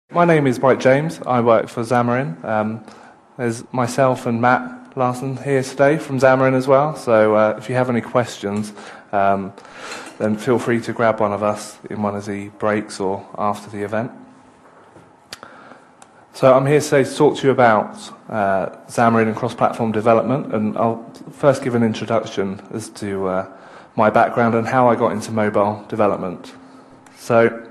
My name is Mike James. I work for Xamarin. There's myself and Matt Larson here today from Xamarin as well. So if you have any questions, then feel free to grab one of us in one of the breaks or after the event. So I'm here today to talk to you about Xamarin and cross-platform development, and I'll first give an introduction as to my background and how I got into mobile development. So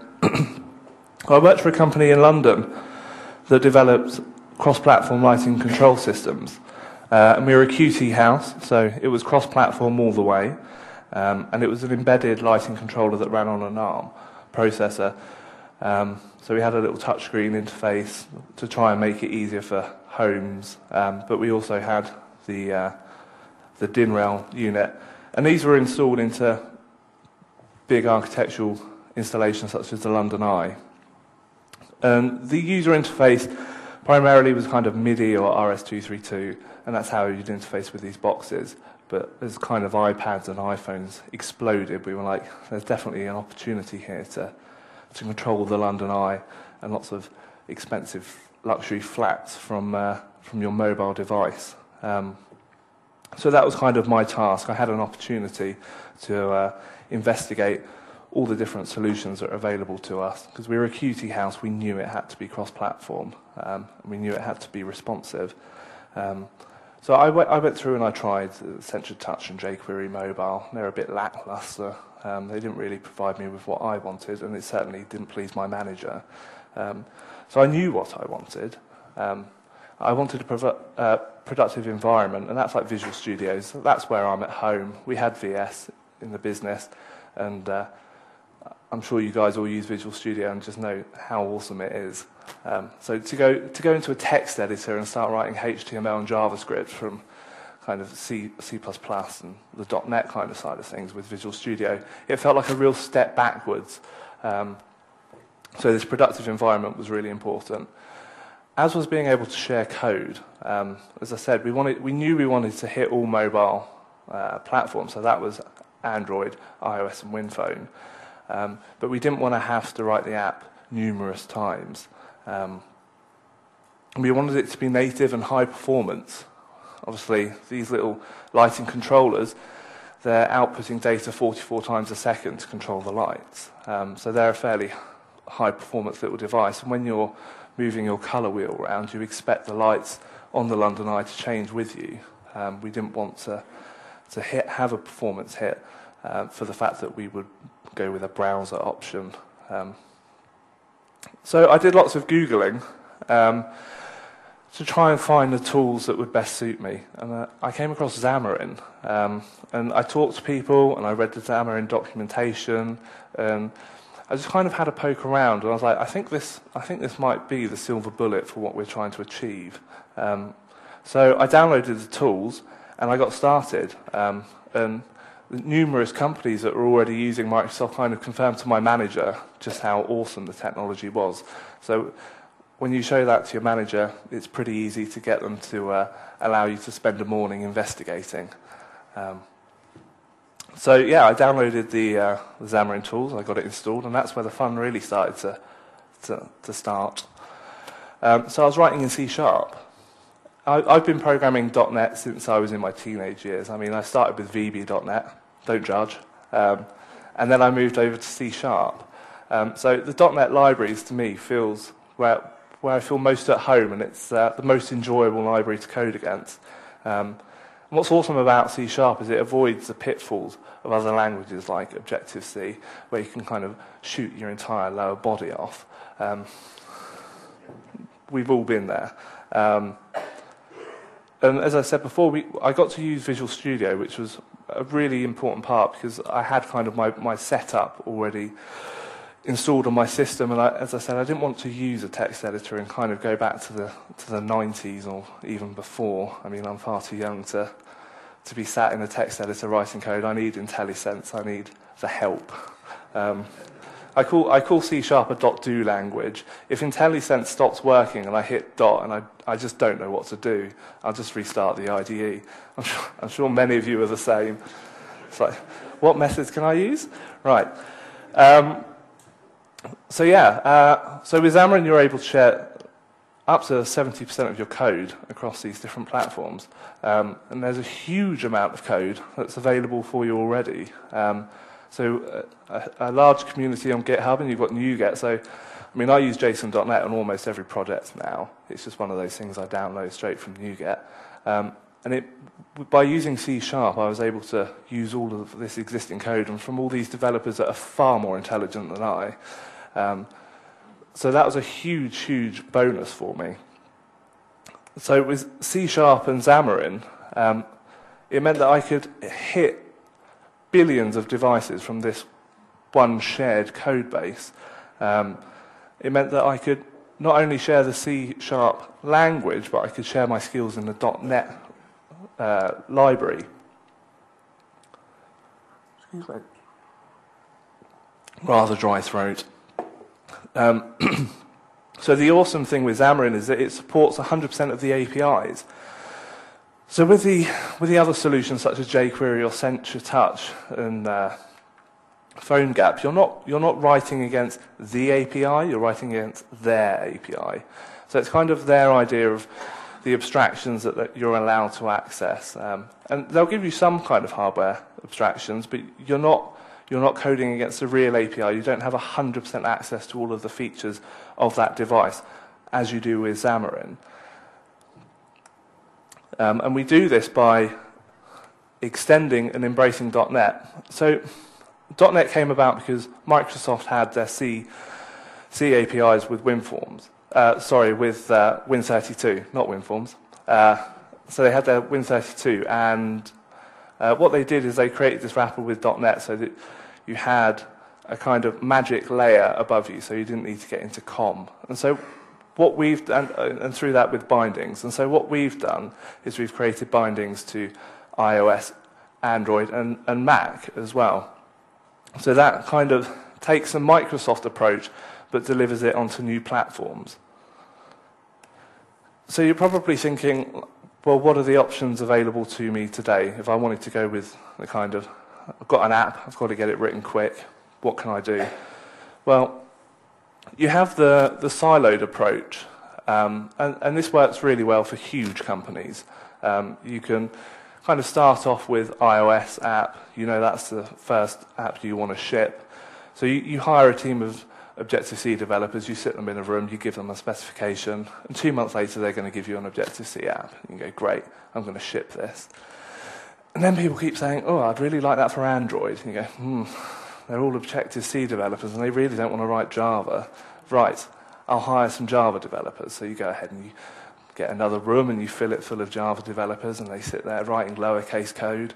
I worked for a company in London that developed cross-platform lighting control systems. And we were a QT house, so it was cross-platform all the way. And it was an embedded lighting controller that ran on an ARM processor. So we had a little touchscreen interface to try and make it easier for homes. But we also had the DIN-rail unit. And these were installed into big architectural installations such as the London Eye. The user interface primarily was kind of MIDI or RS-232, and that's how you'd interface with these boxes. But as kind of iPads and iPhones exploded, we were like, there's definitely an opportunity here to control the London Eye and lots of expensive luxury flats from your mobile device. So that was kind of my task. I had an opportunity to investigate all the different solutions that are available to us. Because we were a QT house, we knew it had to be cross-platform. We knew it had to be responsive. So I went through and I tried Accenture Touch and jQuery Mobile. They're a bit lackluster. They didn't really provide me with what I wanted, and it certainly didn't please my manager. So I knew what I wanted. I wanted a productive environment, and that's like Visual Studios. That's where I'm at home. We had VS in the business, and I'm sure you guys all use Visual Studio and just know how awesome it is. So to go into a text editor and start writing HTML and JavaScript from kind of C++ and the .NET kind of side of things with Visual Studio, it felt like a real step backwards. So this productive environment was really important. As was being able to share code. As I said, we knew we wanted to hit all mobile platforms, so that was Android, iOS, and WinPhone. But we didn't want to have to write the app numerous times. We wanted it to be native and high performance. Obviously, these little lighting controllers, they're outputting data 44 times a second to control the lights. So they're a fairly high performance little device. And when you're moving your color wheel around, you expect the lights on the London Eye to change with you. We didn't want to have a performance hit for the fact that we would go with a browser option. So I did lots of Googling to try and find the tools that would best suit me. And I came across Xamarin. And I talked to people, and I read the Xamarin documentation, and I just kind of had a poke around, and I was like, I think this might be the silver bullet for what we're trying to achieve. So I downloaded the tools, and I got started. And numerous companies that were already using Microsoft kind of confirmed to my manager just how awesome the technology was. So when you show that to your manager, it's pretty easy to get them to allow you to spend a morning investigating. So yeah, I downloaded the Xamarin tools, I got it installed, and that's where the fun really started to start. So I was writing in C#. I've been programming .NET since I was in my teenage years. I mean, I started with VB.NET, don't judge, and then I moved over to C#. So the .NET libraries, to me, feels where I feel most at home, and it's the most enjoyable library to code against. And what's awesome about C# is it avoids the pitfalls of other languages like Objective-C, where you can kind of shoot your entire lower body off. We've all been there. And as I said before, I got to use Visual Studio, which was a really important part because I had kind of my setup already installed on my system. And as I said, I didn't want to use a text editor and kind of go back to the 90s or even before. I mean, I'm far too young to be sat in a text editor writing code. I need IntelliSense. I need the help. I call C# a .do language. If IntelliSense stops working and I hit dot and I just don't know what to do, I'll just restart the IDE. I'm sure many of you are the same. It's like, what methods can I use? Right. So yeah, so with Xamarin you're able to share up to 70% of your code across these different platforms. And there's a huge amount of code that's available for you already. So a large community on GitHub, and you've got NuGet. So, I mean, I use JSON.NET on almost every project now. It's just one of those things I download straight from NuGet. And by using C#, I was able to use all of this existing code, and from all these developers that are far more intelligent than I. So that was a huge, huge bonus for me. So with C# and Xamarin, it meant that I could hit billions of devices from this one shared code base. It meant that I could not only share the C# language, but I could share my skills in the .NET library. Excuse me. Rather dry throat. So the awesome thing with Xamarin is that it supports 100% of the APIs. So with the other solutions such as jQuery or Sencha Touch and PhoneGap, you're not writing against the API, you're writing against their API. So it's kind of their idea of the abstractions that you're allowed to access. And they'll give you some kind of hardware abstractions, but you're not coding against a real API. You don't have 100% access to all of the features of that device, as you do with Xamarin. And we do this by extending and embracing .NET. So .NET came about because Microsoft had their C APIs with WinForms. With Win32, not WinForms. So they had their Win32, and what they did is they created this wrapper with .NET so that you had a kind of magic layer above you, so you didn't need to get into COM. And so what we've done, and through that with bindings, and so what we've done is we've created bindings to iOS, Android, and Mac as well. So that kind of takes a Microsoft approach, but delivers it onto new platforms. So you're probably thinking, well, what are the options available to me today? If I wanted to go with the kind of, I've got an app, I've got to get it written quick, what can I do? Well, you have the siloed approach, and this works really well for huge companies. You can kind of start off with iOS app, you know that's the first app you want to ship. So you hire a team of Objective-C developers, you sit them in a room, you give them a specification, and 2 months later they're going to give you an Objective-C app. You go, great, I'm going to ship this. And then people keep saying, oh, I'd really like that for Android. And you go, they're all Objective-C developers and they really don't want to write Java. Right, I'll hire some Java developers. So you go ahead and you get another room and you fill it full of Java developers and they sit there writing lowercase code.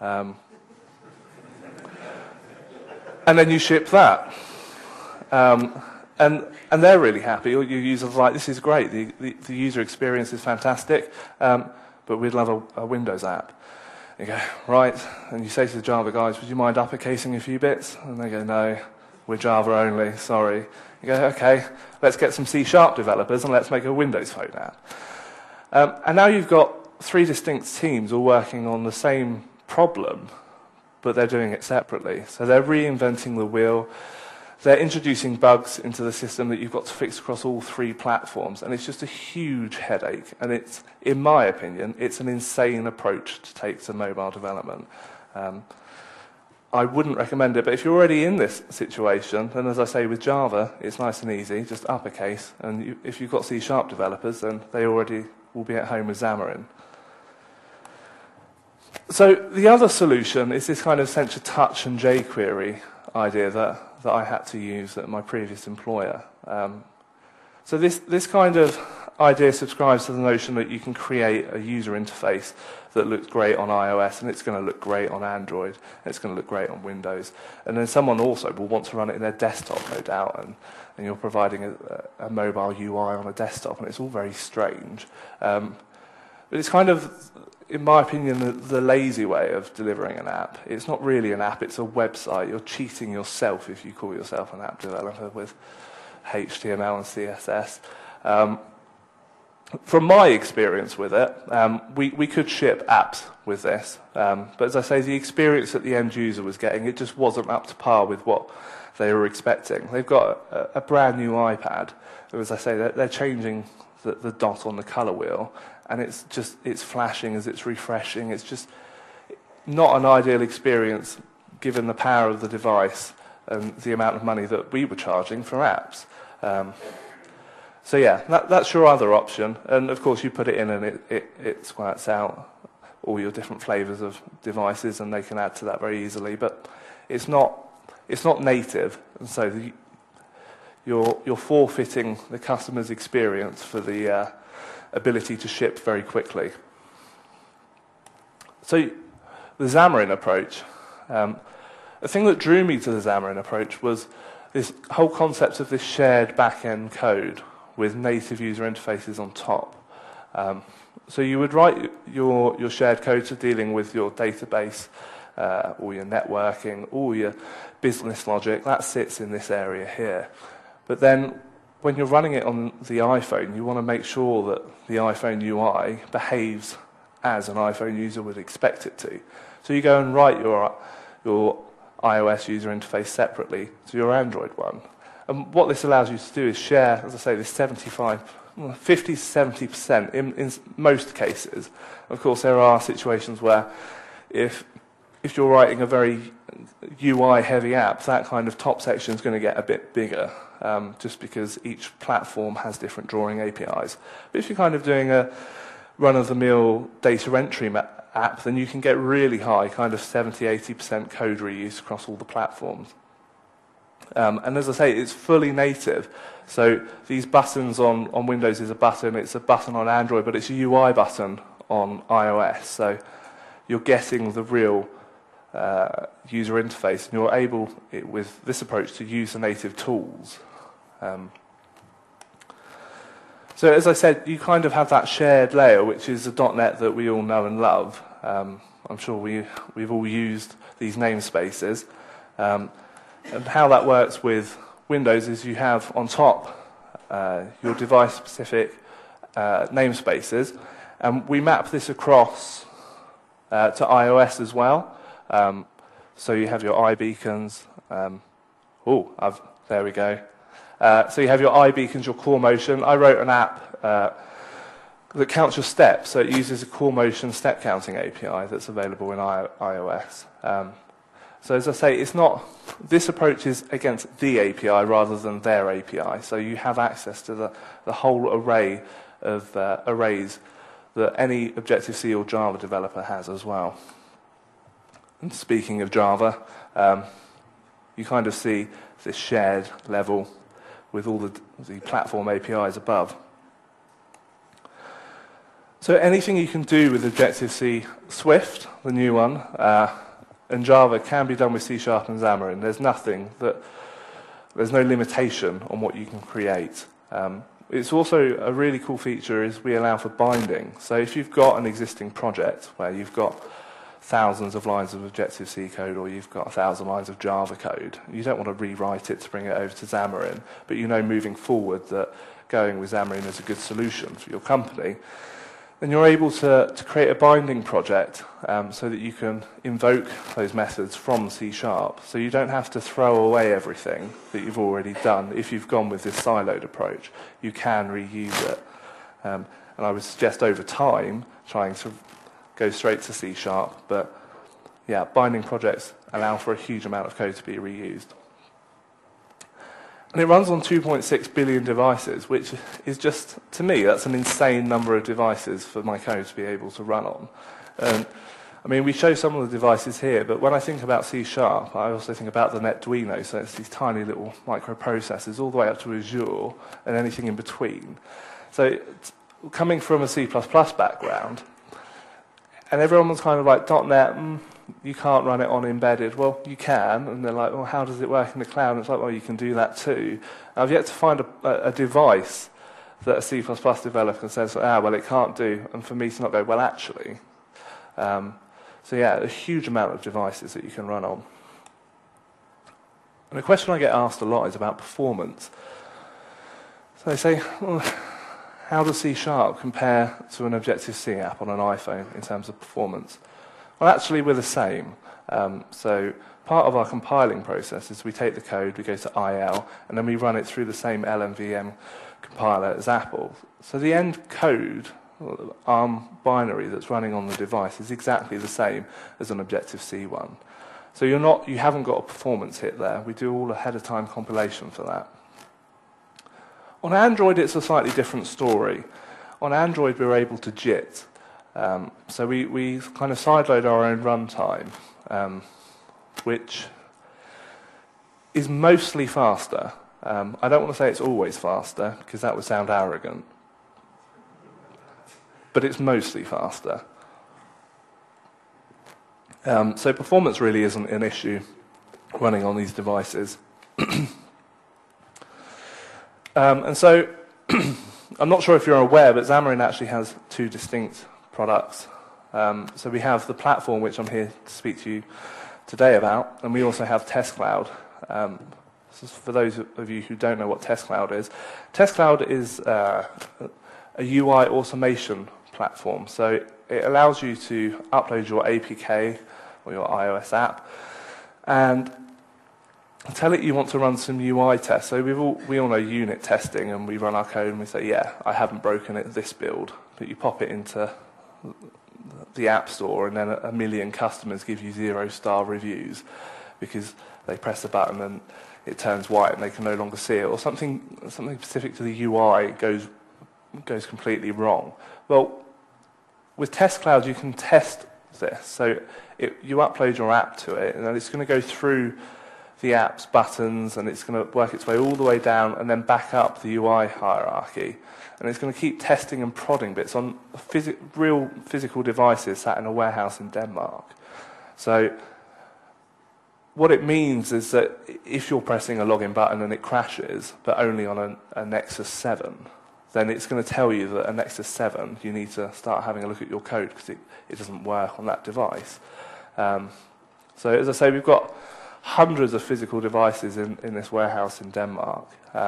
And then you ship that. And they're really happy. All your users are like, this is great. The user experience is fantastic, but we'd love a Windows app. You go, right, and you say to the Java guys, would you mind uppercasing a few bits? And they go, no, we're Java only, sorry. You go, okay, let's get some C# developers and let's make a Windows Phone app. And now you've got 3 distinct teams all working on the same problem, but they're doing it separately. So they're reinventing the wheel. They're introducing bugs into the system that you've got to fix across all 3 platforms, and it's just a huge headache. And it's, in my opinion, it's an insane approach to take to mobile development. I wouldn't recommend it, but if you're already in this situation, then as I say with Java, it's nice and easy, just uppercase. And if you've got C# developers, then they already will be at home with Xamarin. So the other solution is this kind of Sencha Touch and jQuery idea that I had to use at my previous employer. So this kind of idea subscribes to the notion that you can create a user interface that looks great on iOS and it's going to look great on Android and it's going to look great on Windows. And then someone also will want to run it in their desktop, no doubt, and you're providing a mobile UI on a desktop, and it's all very strange. But it's kind of, in my opinion, the lazy way of delivering an app. It's not really an app, it's a website. You're cheating yourself if you call yourself an app developer with HTML and CSS. From my experience with it, we could ship apps with this, but as I say, the experience that the end user was getting, it just wasn't up to par with what they were expecting. They've got a brand new iPad, and as I say, they're changing the dot on the colour wheel, and it's flashing as it's refreshing. It's just not an ideal experience given the power of the device and the amount of money that we were charging for apps. So yeah, that's your other option, and of course you put it in and it squirts out all your different flavours of devices, and they can add to that very easily. But it's not native, and so you're forfeiting the customer's experience for the ability to ship very quickly. So the Xamarin approach, the thing that drew me to the Xamarin approach was this whole concept of this shared back-end code with native user interfaces on top. So you would write your shared code to dealing with your database, all your networking, all your business logic. That sits in this area here. But then when you're running it on the iPhone, you want to make sure that the iPhone UI behaves as an iPhone user would expect it to. So you go and write your iOS user interface separately to your Android one. And what this allows you to do is share, as I say, this 50 to 70% in most cases. Of course, there are situations where if you're writing a very UI-heavy app, that kind of top section is going to get a bit bigger, just because each platform has different drawing APIs. But if you're kind of doing a run-of-the-mill data entry app, then you can get really high, kind of 70-80% code reuse across all the platforms. And as I say, it's fully native. So these buttons on Windows is a button, it's a button on Android, but it's a UI button on iOS. So you're getting the real user interface, and you're able, with this approach, to use the native tools. So as I said, you kind of have that shared layer, which is the .NET that we all know and love. I'm sure we've all used these namespaces. And how that works with Windows is you have on top your device-specific namespaces, and we map this across to iOS as well. So you have your iBeacons. There we go. So you have your iBeacons, your Core Motion. I wrote an app that counts your steps, so it uses a Core Motion step counting API that's available in iOS. So as I say, this approach is against the API rather than their API. So you have access to the whole array of arrays that any Objective-C or Java developer has as well. And speaking of Java, you kind of see this shared level with all the platform APIs above. So anything you can do with Objective-C Swift, the new one, and Java can be done with C# and Xamarin. There's no limitation on what you can create. It's also a really cool feature is we allow for binding. So if you've got an existing project where you've got thousands of lines of Objective-C code, or you've got 1,000 lines of Java code, you don't want to rewrite it to bring it over to Xamarin, but you know moving forward that going with Xamarin is a good solution for your company, then you're able to create a binding project so that you can invoke those methods from C#. So you don't have to throw away everything that you've already done. If you've gone with this siloed approach, you can reuse it. And I would suggest over time trying to go straight to C#, but yeah, binding projects allow for a huge amount of code to be reused. And it runs on 2.6 billion devices, which is just, to me, that's an insane number of devices for my code to be able to run on. And, I mean, we show some of the devices here, but when I think about C#, I also think about the NetDuino, so it's these tiny little microprocessors all the way up to Azure and anything in between. So coming from a C++ background, and everyone was kind of like, .NET, you can't run it on embedded. Well, you can, and they're like, well, how does it work in the cloud? And it's like, well, you can do that too. I've yet to find a device that a C++ developer says, well, it can't do, and for me to not go, well, actually. So yeah, a huge amount of devices that you can run on. And a question I get asked a lot is about performance. So they say, well, how does C# compare to an Objective-C app on an iPhone in terms of performance? Well, actually, we're the same. So part of our compiling process is we take the code, we go to IL, and then we run it through the same LMVM compiler as Apple. So the end code, ARM binary that's running on the device, is exactly the same as an Objective-C one. So you haven't got a performance hit there. We do all ahead of time compilation for that. On Android, it's a slightly different story. On Android, we're able to JIT. So we kind of sideload our own runtime, which is mostly faster. I don't want to say it's always faster, because that would sound arrogant. But it's mostly faster. So performance really isn't an issue running on these devices. And so, I'm not sure if you're aware, but Xamarin actually has two distinct products. So we have the platform, which I'm here to speak to you today about, and we also have Test Cloud. For those of you who don't know what Test Cloud is is a UI automation platform. So it allows you to upload your APK or your iOS app and tell it you want to run some UI tests. So we all know unit testing, and we run our code and we say, yeah, I haven't broken it this build, but you pop it into the App Store and then a million customers give you 0-star reviews because they press a button and it turns white and they can no longer see it, or something specific to the UI goes completely wrong. Well, with Test Cloud you can test this. So you upload your app to it, and then it's going to go through the app's buttons, and it's going to work its way all the way down and then back up the UI hierarchy. And it's going to keep testing and prodding bits on real physical devices sat in a warehouse in Denmark. So what it means is that if you're pressing a login button and it crashes, but only on a Nexus 7, then it's going to tell you that a Nexus 7, you need to start having a look at your code because it doesn't work on that device. So as I say, we've got hundreds of physical devices in this warehouse in Denmark.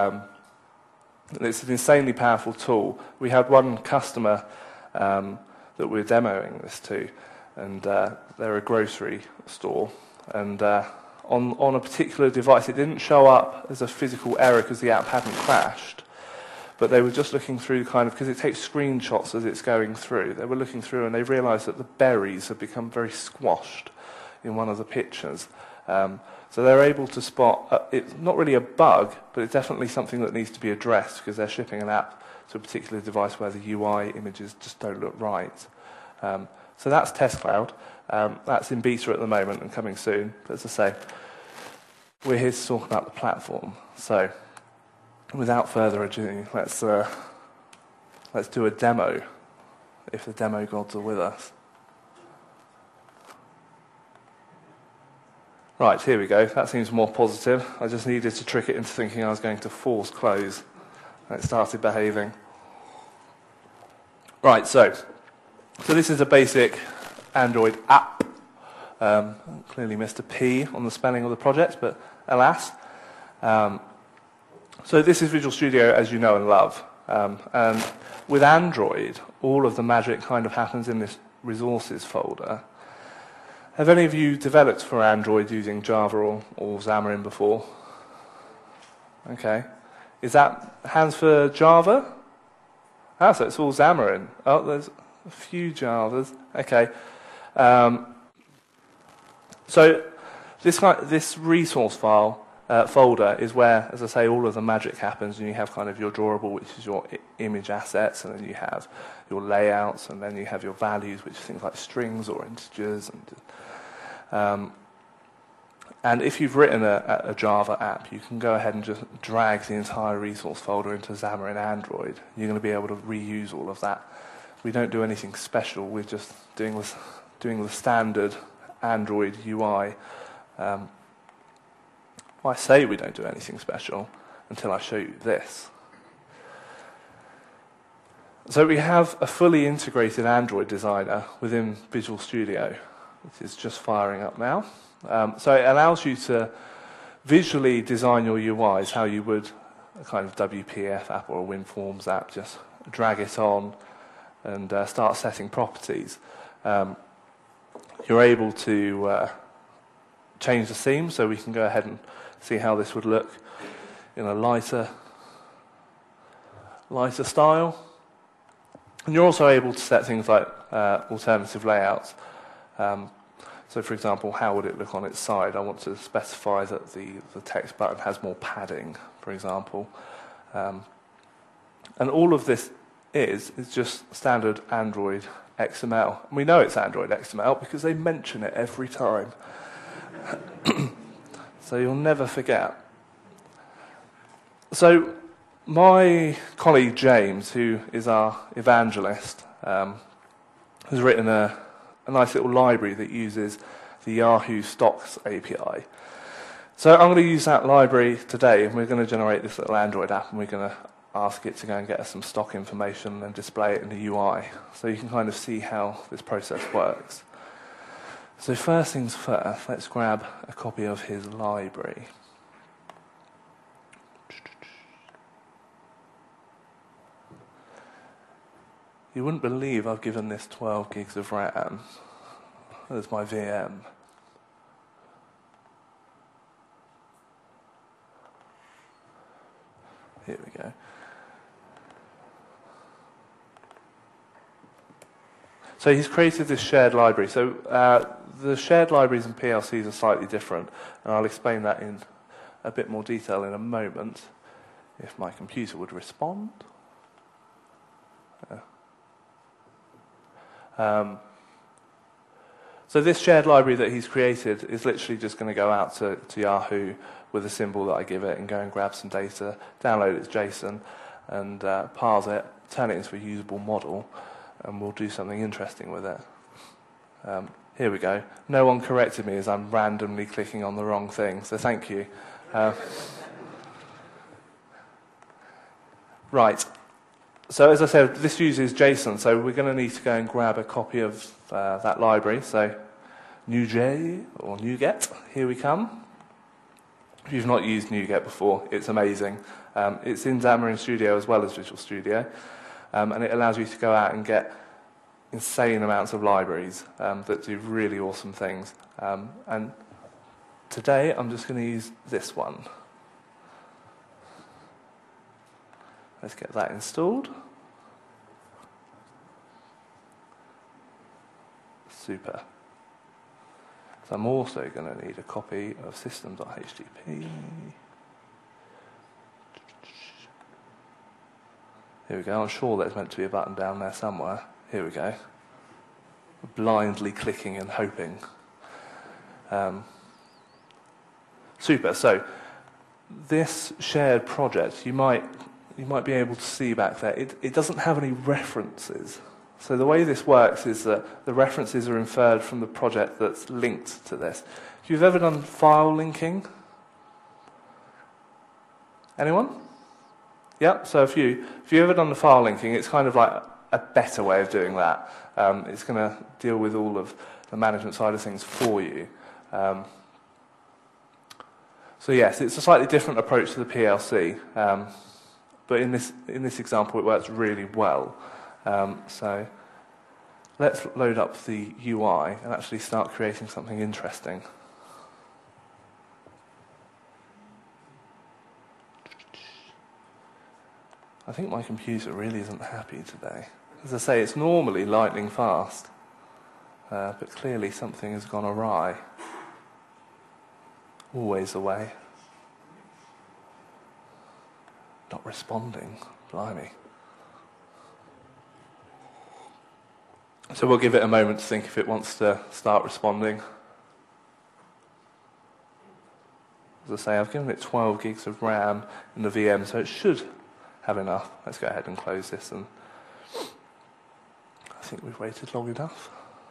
It's an insanely powerful tool. We had one customer that we're demoing this to, and they're a grocery store. And on a particular device, it didn't show up as a physical error because the app hadn't crashed. But they were just looking through because it takes screenshots as it's going through. They were looking through and they realized that the berries had become very squashed in one of the pictures. So they're able to spot, it's not really a bug, but it's definitely something that needs to be addressed because they're shipping an app to a particular device where the UI images just don't look right. So that's Test Cloud. That's in beta at the moment and coming soon. But as I say, we're here to talk about the platform. So without further ado, let's do a demo, if the demo gods are with us. Right, here we go. That seems more positive. I just needed to trick it into thinking I was going to force close. And it started behaving. Right, so this is a basic Android app. Clearly missed a P on the spelling of the project, but alas. So this is Visual Studio as you know and love. And with Android, all of the magic kind of happens in this resources folder. Have any of you developed for Android using Java or Xamarin before? Okay. Is that hands for Java? So it's all Xamarin. Oh, there's a few Javas. Okay. So this resource file folder is where, as I say, all of the magic happens, and you have kind of your drawable, which is your image assets, and then you have your layouts, and then you have your values, which are things like strings or integers. And if you've written a Java app, you can go ahead and just drag the entire resource folder into Xamarin Android. You're going to be able to reuse all of that. We don't do anything special. We're just doing the standard Android UI. Well, I say we don't do anything special until I show you this. So we have a fully integrated Android designer within Visual Studio. It is just firing up now. So it allows you to visually design your UIs how you would a kind of WPF app or a WinForms app, just drag it on and start setting properties. You're able to change the theme, so we can go ahead and see how this would look in a lighter style. And you're also able to set things like alternative layouts. So, for example, how would it look on its side? I want to specify that the text button has more padding, for example. And all of this is just standard Android XML. And we know it's Android XML because they mention it every time. So you'll never forget. So my colleague James, who is our evangelist, has written a nice little library that uses the Yahoo Stocks API. So I'm going to use that library today, and we're going to generate this little Android app, and we're going to ask it to go and get us some stock information and display it in the UI, so you can kind of see how this process works. So first things first, let's grab a copy of his library. You wouldn't believe I've given this 12 gigs of RAM. There's my VM. Here we go. So he's created this shared library. So the shared libraries and PLCs are slightly different, and I'll explain that in a bit more detail in a moment, if my computer would respond. So this shared library that he's created is literally just going to go out to Yahoo with a symbol that I give it and go and grab some data, download its JSON, and parse it, turn it into a usable model, and we'll do something interesting with it. Here we go. No one corrected me as I'm randomly clicking on the wrong thing, so thank you. Right. So as I said, this uses JSON, so we're going to need to go and grab a copy of that library. So NuGet or NuGet, here we come. If you've not used NuGet before, it's amazing. It's in Xamarin Studio as well as Visual Studio, and it allows you to go out and get insane amounts of libraries that do really awesome things. And today I'm just going to use this one. Let's get that installed. Super. So I'm also going to need a copy of system.htp. Here we go. I'm sure there's meant to be a button down there somewhere. Here we go. Blindly clicking and hoping. Super. So this shared project, you might be able to see back there, it doesn't have any references. So the way this works is that the references are inferred from the project that's linked to this. If you've ever done file linking, anyone? Yeah, so if you've ever done the file linking, it's kind of like a better way of doing that. It's going to deal with all of the management side of things for you. So yes, it's a slightly different approach to the PLC. But in this example, it works really well. So let's load up the UI and actually start creating something interesting. I think my computer really isn't happy today. As I say, it's normally lightning fast, but clearly something has gone awry. Always the way. Not responding, blimey. So we'll give it a moment to think if it wants to start responding. As I say, I've given it 12 gigs of RAM in the VM, so it should have enough. Let's go ahead and close this, and I think we've waited long enough.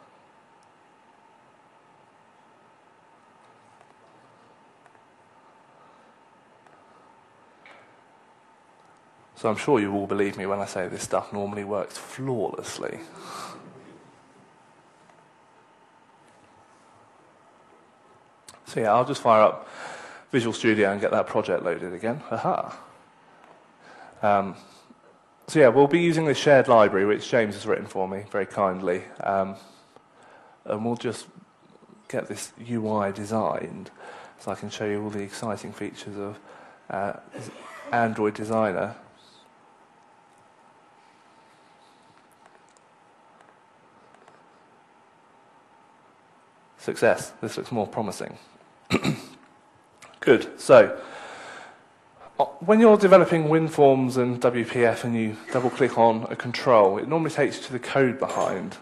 So I'm sure you all believe me when I say this stuff normally works flawlessly. So yeah, I'll just fire up Visual Studio and get that project loaded again. Aha! So yeah, we'll be using the shared library, which James has written for me very kindly, and we'll just get this UI designed so I can show you all the exciting features of Android Designer. Success. This looks more promising. Good. So, when you're developing WinForms and WPF and you double-click on a control, it normally takes you to the code behind.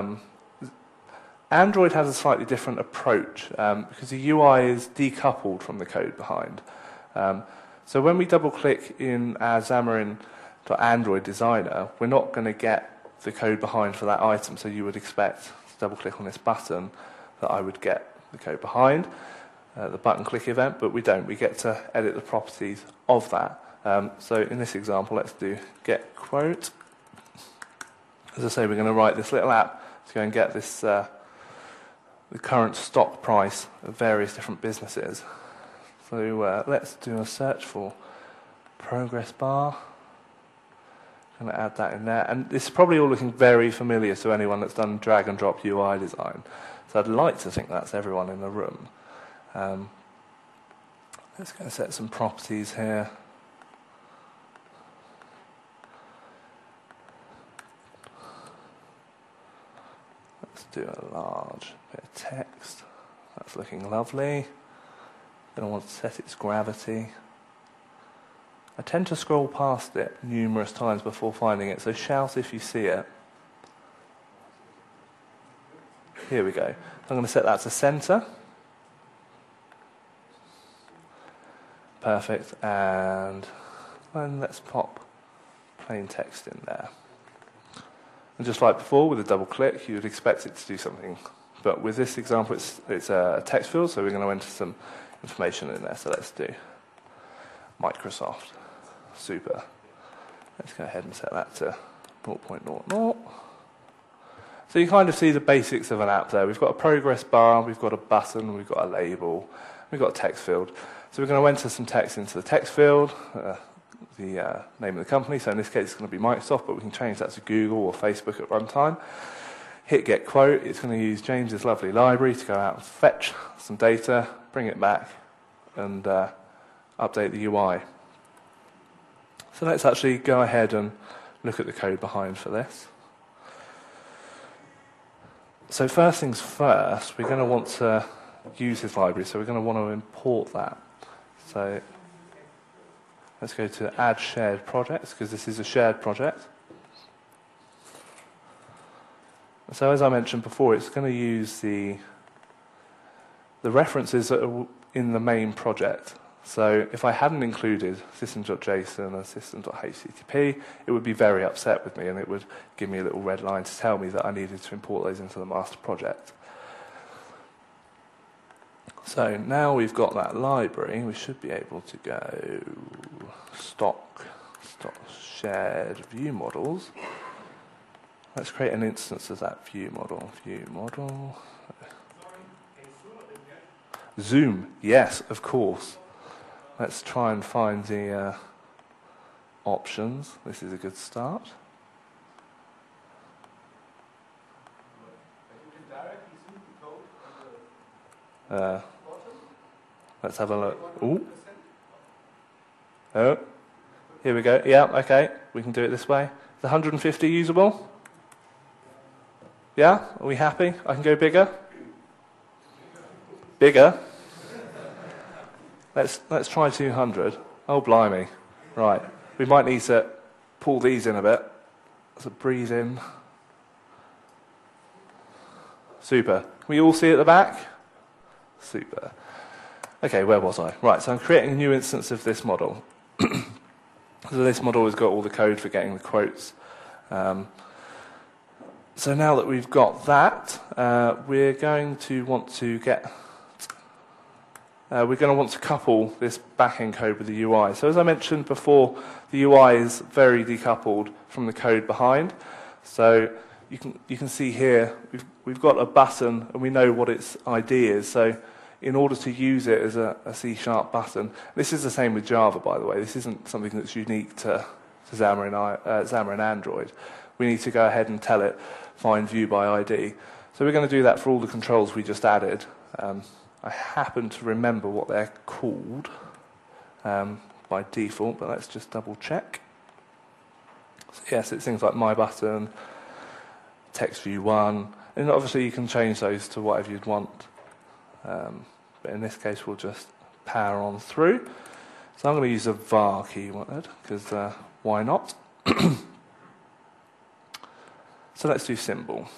Android has a slightly different approach because the UI is decoupled from the code behind. So when we double-click in our Xamarin.Android Designer, we're not going to get the code behind for that item. So you would expect to double-click on this button that I would get the code behind, the button click event, but we don't. We get to edit the properties of that. So in this example, let's do get quote. As I say, we're going to write this little app to go and get this the current stock price of various different businesses. So let's do a search for progress bar. I'm going to add that in there. And this is probably all looking very familiar to anyone that's done drag and drop UI design. So I'd like to think that's everyone in the room. Let's go set some properties here. Let's do a large bit of text. That's looking lovely. Then I want to set its gravity. I tend to scroll past it numerous times before finding it, so shout if you see it. Here we go. I'm going to set that to center. Perfect. And let's pop plain text in there. And just like before, with a double click, you would expect it to do something. But with this example, it's a text field, so we're going to enter some information in there. So let's do Microsoft. Super. Let's go ahead and set that to 0.00. So you kind of see the basics of an app there. We've got a progress bar, we've got a button, we've got a label, we've got a text field. So we're going to enter some text into the text field, the name of the company. So in this case, it's going to be Microsoft, but we can change that to Google or Facebook at runtime. Hit get quote. It's going to use James's lovely library to go out and fetch some data, bring it back, and update the UI. So let's actually go ahead and look at the code behind for this. So first things first, we're going to want to use this library, so we're going to want to import that. So let's go to add shared projects, because this is a shared project. So as I mentioned before, it's going to use the references that are in the main project. So if I hadn't included system.json and system.http, it would be very upset with me, and it would give me a little red line to tell me that I needed to import those into the master project. So now we've got that library, we should be able to go stock shared view models. Let's create an instance of that view model. Zoom, yes, of course. Let's try and find the options. This is a good start. Let's have a look. Ooh. Oh, here we go. Yeah, okay. We can do it this way. Is 150 usable? Yeah? Are we happy? I can go bigger? Bigger? Let's try 200. Oh, blimey. Right. We might need to pull these in a bit. So breathe in. Super. Can we all see at the back? Super. Okay, where was I? Right, so I'm creating a new instance of this model. So this model has got all the code for getting the quotes. So now that we've got that, we're going to want to couple this back-end code with the UI. So as I mentioned before, the UI is very decoupled from the code behind. So you can see here we've got a button and we know what its ID is. So in order to use it as a C# button, this is the same with Java, by the way. This isn't something that's unique to to Xamarin Android, we need to go ahead and tell it find view by ID. So we're going to do that for all the controls we just added. I happen to remember what they're called by default, but let's just double check. So yes, it's things like My Button, Text View 1, and obviously you can change those to whatever you'd want. But in this case, we'll just power on through. So I'm going to use a var keyword, because why not? So let's do symbol.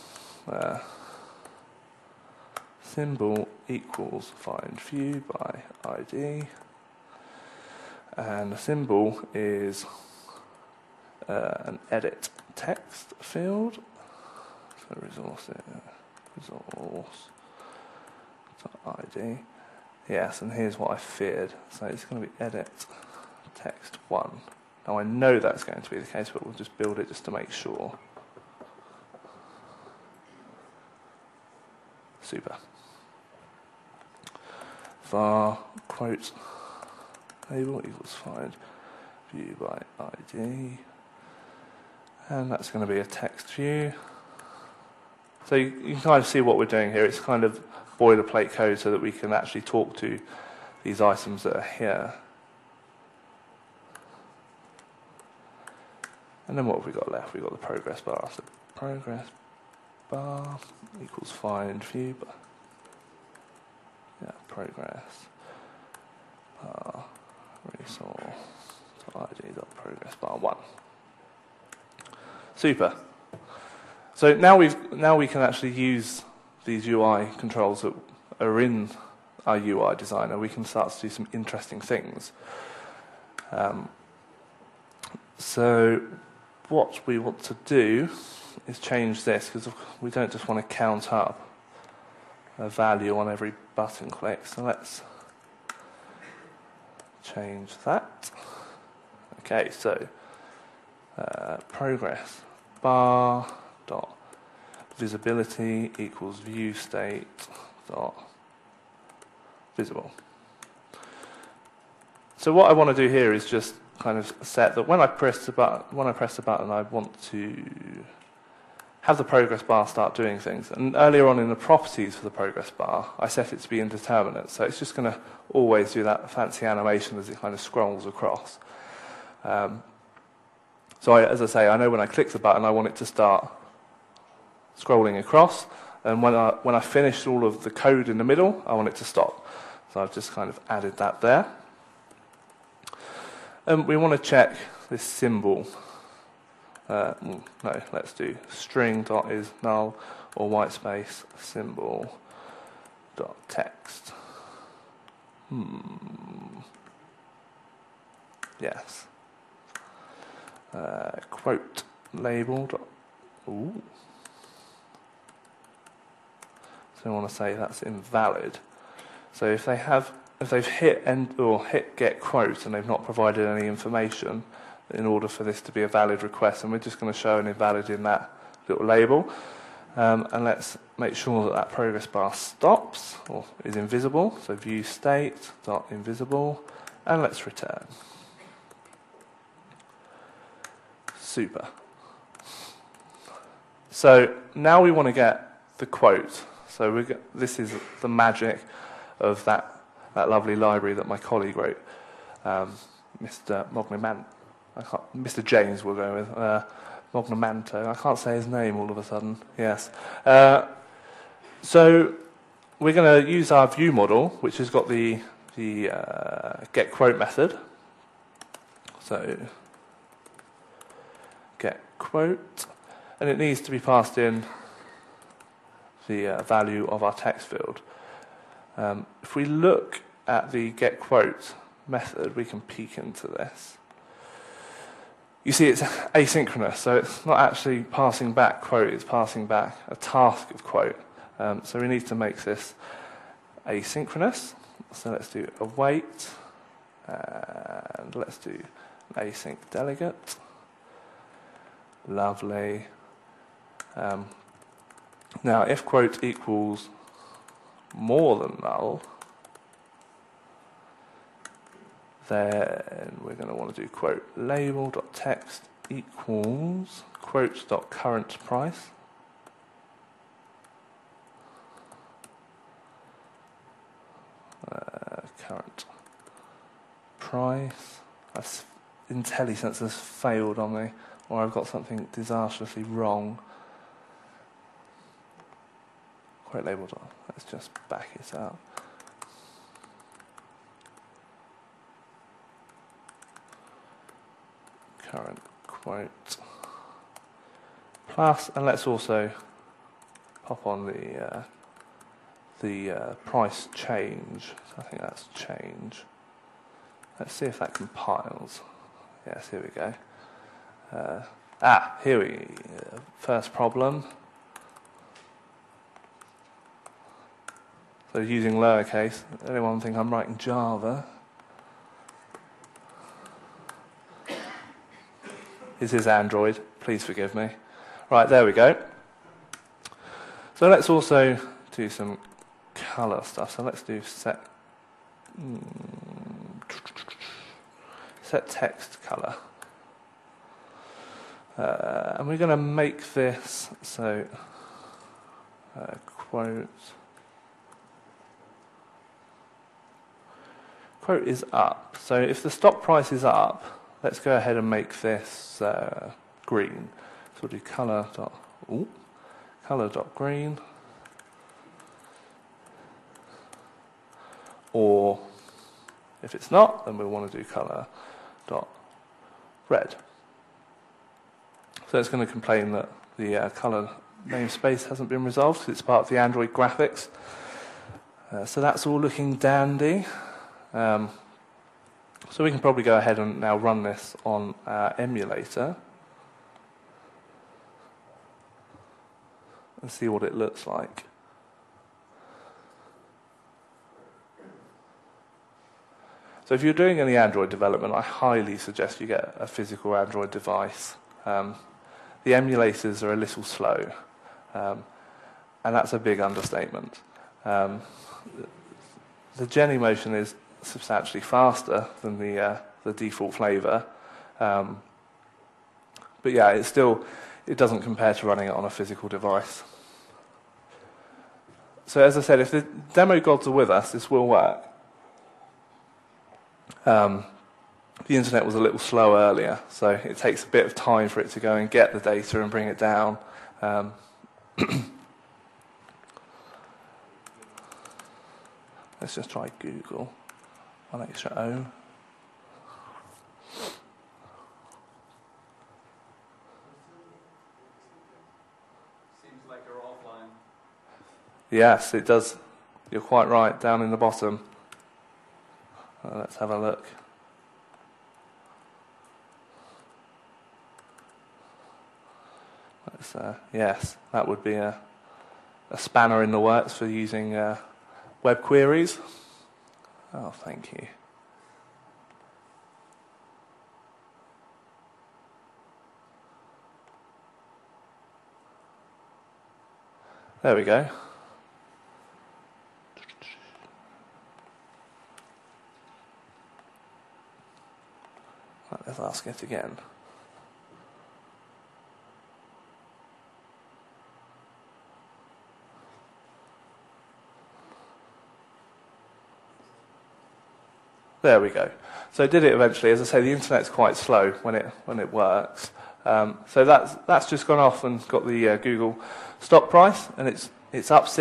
Symbol equals find view by ID. And the symbol is an edit text field. So resource ID. Yes, and here's what I feared. So it's going to be edit text 1. Now I know that's going to be the case, but we'll just build it just to make sure. Super. Var quote label equals find view by ID. And that's going to be a text view. So you can kind of see what we're doing here. It's kind of boilerplate code so that we can actually talk to these items that are here. And then what have we got left? We've got the progress bar. So progress bar equals find view by progress bar resource ID.progress bar 1. Super. So now we can actually use these UI controls that are in our UI designer. We can start to do some interesting things. So what we want to do is change this, because we don't just want to count up a value on every button click. So let's change that. Okay, so progress bar dot visibility equals view state dot visible. So what I want to do here is just kind of set that when I press the button, I want to have the progress bar start doing things. And earlier on in the properties for the progress bar, I set it to be indeterminate. So it's just going to always do that fancy animation as it kind of scrolls across. So as I say, I know when I click the button, I want it to start scrolling across. And when I finish all of the code in the middle, I want it to stop. So I've just kind of added that there. And we want to check this symbol. No, let's do string dot is null or white space symbol dot text. Yes. Quote label dot. Ooh. So I want to say that's invalid. So if they've hit end or hit get quote and they've not provided any information in order for this to be a valid request, and we're just going to show an invalid in that little label. And let's make sure that that progress bar stops or is invisible. So view state dot invisible, and let's return. Super. So now we want to get the quote. So this is the magic of that lovely library that my colleague wrote, Mr. Mognamanto. Mr. James we'll go with. Mognamanto. I can't say his name all of a sudden. Yes. So we're going to use our view model, which has got the get quote method. So get quote, and it needs to be passed in the value of our text field. If we look at the get quote method, we can peek into this. You see it's asynchronous, so it's not actually passing back quote, it's passing back a task of quote. So we need to make this asynchronous. So let's do await, and let's do an async delegate. Lovely. Now, if quote equals more than null, Then we're going to want to do quote label.text equals quote.current price. Current price. IntelliSense has failed on me, or I've got something disastrously wrong. Quote label. Let's just back it up. Current quote plus, and let's also pop on the price change. So I think that's change. Let's see if that compiles. Yes, here we go. Here we first problem. So using lowercase. Anyone think I'm writing Java? This is Android. Please forgive me. Right, there we go. So let's also do some color stuff. So let's do set text color. And we're going to make this so quote is up. So if the stock price is up, let's go ahead and make this green. So we'll do color.green, or if it's not, then we'll want to do color.red. So it's going to complain that the color namespace hasn't been resolved because it's part of the Android graphics. So that's all looking dandy. So we can probably go ahead and now run this on our emulator and see what it looks like. So if you're doing any Android development, I highly suggest you get a physical Android device. The emulators are a little slow, and that's a big understatement. The Genymotion is substantially faster than the default flavor, but yeah, it doesn't compare to running it on a physical device. So as I said, if the demo gods are with us, this will work. The internet was a little slow earlier, so it takes a bit of time for it to go and get the data and bring it down. Let's just try Google. One extra O. Seems like you're offline. Yes, it does. You're quite right, down in the bottom. Let's have a look. Yes, that would be a spanner in the works for using web queries. Oh, thank you. There we go. Right, let's ask it again. There we go. So it did it eventually. As I say, the internet's quite slow when it works. So that's just gone off and got the Google stock price, and it's up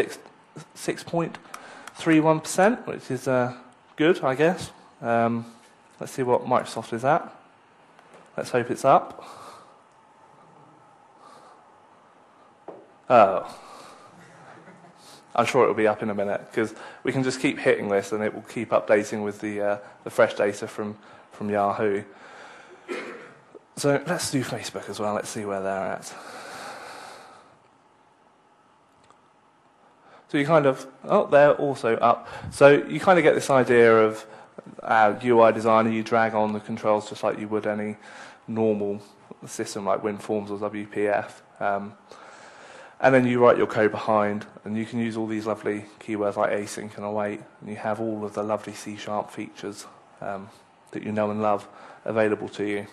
6.31%, which is good, I guess. Let's see what Microsoft is at. Let's hope it's up. Oh. I'm sure it will be up in a minute, because we can just keep hitting this and it will keep updating with the fresh data from Yahoo. So let's do Facebook as well. Let's see where they're at. So you kind of, they're also up. So you kind of get this idea of UI designer. You drag on the controls just like you would any normal system like WinForms or WPF. And then you write your code behind, and you can use all these lovely keywords like async and await, and you have all of the lovely C# features that you know and love available to you.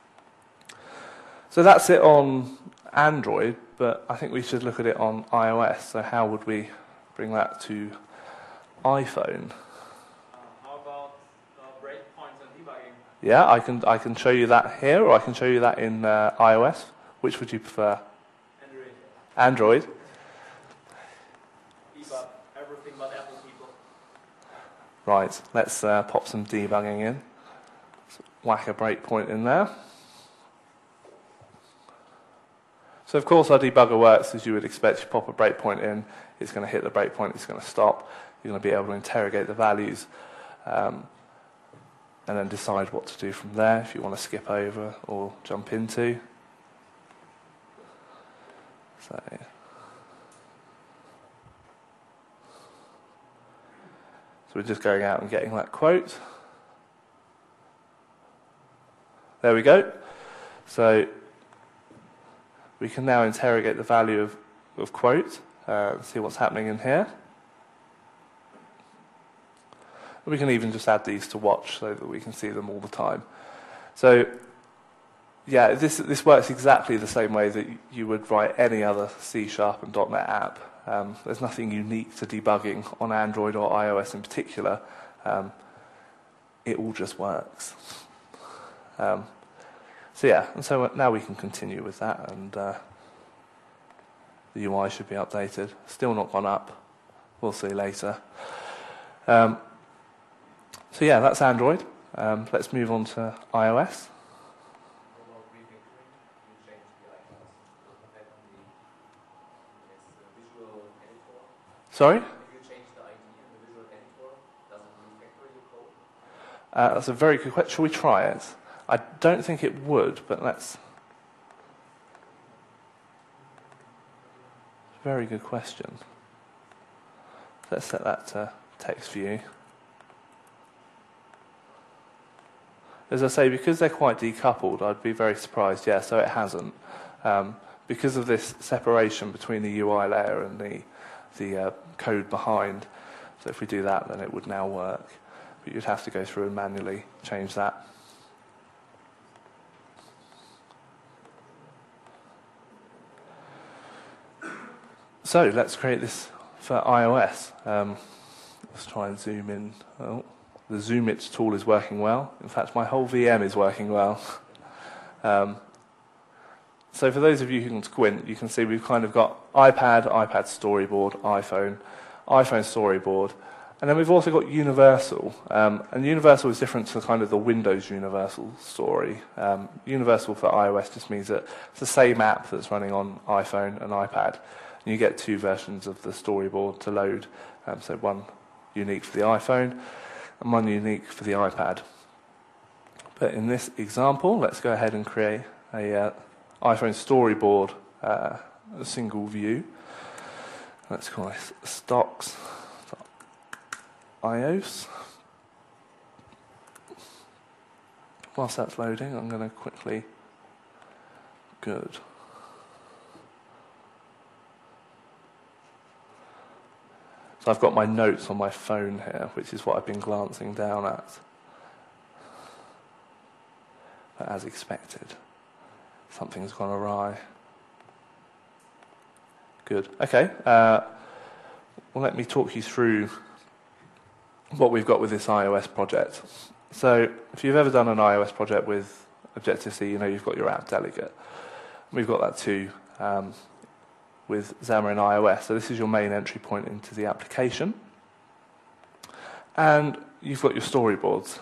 So that's it on Android, but I think we should look at it on iOS. So how would we bring that to iPhone? How about breakpoints and debugging? Yeah, I can show you that here, or I can show you that in iOS. Which would you prefer? Android. Android. Debug everything but Apple people. Right, let's pop some debugging in. Let's whack a breakpoint in there. So of course our debugger works as you would expect. You pop a breakpoint in, it's going to hit the breakpoint, it's going to stop. You're going to be able to interrogate the values and then decide what to do from there, if you want to skip over or jump into. So we're just going out and getting that quote. There we go. So we can now interrogate the value of quote, see what's happening in here. We can even just add these to watch so that we can see them all the time. So yeah, this works exactly the same way that you would write any other C# and .NET app. There's nothing unique to debugging on Android or iOS in particular. It all just works. So yeah, and so now we can continue with that, and the UI should be updated. Still not gone up. We'll see later. So yeah, that's Android. Let's move on to iOS. Sorry? If you change the ID in the Visual Editor, does it refactor your code? That's a very good question. Shall we try it? I don't think it would, but let's... Very good question. Let's set that to text view. As I say, because they're quite decoupled, I'd be very surprised. Yeah, so it hasn't. Because of this separation between the UI layer and the code behind. So if we do that, then it would now work. But you'd have to go through and manually change that. So let's create this for iOS. Let's try and zoom in. Oh, the Zoom It tool is working well. In fact, my whole VM is working well. So for those of you who can squint, you can see we've kind of got iPad, iPad storyboard, iPhone, iPhone storyboard, and then we've also got Universal. And Universal is different to kind of the Windows Universal story. Universal for iOS just means that it's the same app that's running on iPhone and iPad. And you get two versions of the storyboard to load, so one unique for the iPhone and one unique for the iPad. But in this example, let's go ahead and create a iPhone storyboard, a single view. Let's call it stocks.ios. Whilst that's loading, I'm going to quickly... Good. So I've got my notes on my phone here, which is what I've been glancing down at. But as expected, something's gone awry. Good. Okay. Well, let me talk you through what we've got with this iOS project. So if you've ever done an iOS project with Objective-C, you know you've got your app delegate. We've got that too. With Xamarin iOS. So this is your main entry point into the application. And you've got your storyboards.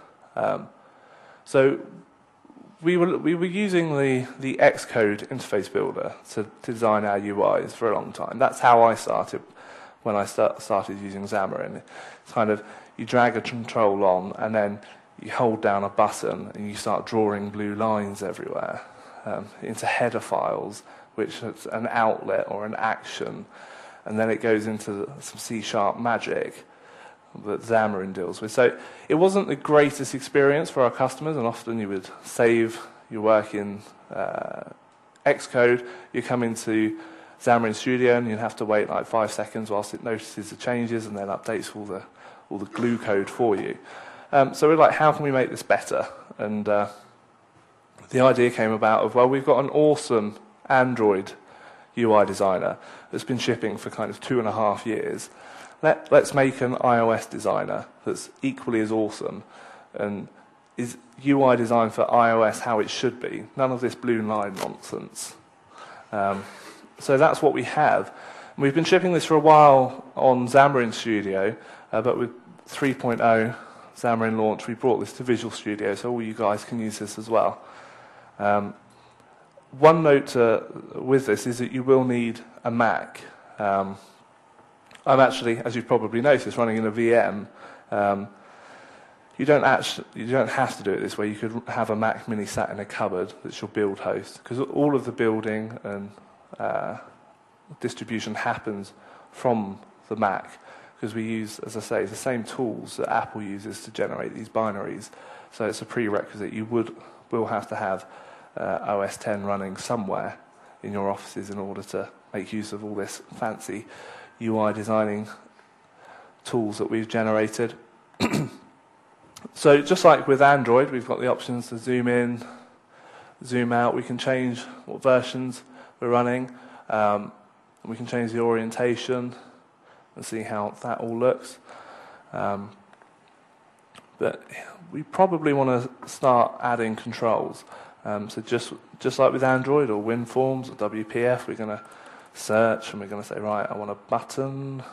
So we were using the Xcode interface builder to design our UIs for a long time. That's how I started when I started using Xamarin. It's kind of, you drag a control on and then you hold down a button and you start drawing blue lines everywhere into header files, which is an outlet or an action, and then it goes into some C# magic that Xamarin deals with. So it wasn't the greatest experience for our customers, and often you would save your work in Xcode, you come into Xamarin Studio and you'd have to wait like 5 seconds whilst it notices the changes and then updates all the glue code for you. So we're like, how can we make this better? And the idea came about of, well, we've got an awesome Android UI designer that's been shipping for kind of 2.5 years. Let's make an iOS designer that's equally as awesome and is UI designed for iOS how it should be. None of this blue line nonsense. So that's what we have. We've been shipping this for a while on Xamarin Studio, but with 3.0 Xamarin launch, we brought this to Visual Studio, so all you guys can use this as well. One note with this is that you will need a Mac. I'm actually, as you've probably noticed, running in a VM. You don't have to do it this way. You could have a Mac Mini sat in a cupboard that's your build host, because all of the building and distribution happens from the Mac, because we use, as I say, the same tools that Apple uses to generate these binaries. So it's a prerequisite. You will have to have OS X running somewhere in your offices in order to make use of all this fancy UI designing tools that we've generated. So just like with Android, we've got the options to zoom in, zoom out. We can change what versions we're running. We can change the orientation and see how that all looks. But we probably want to start adding controls. So just like with Android or WinForms or WPF, we're going to search and we're going to say, right, I want a button.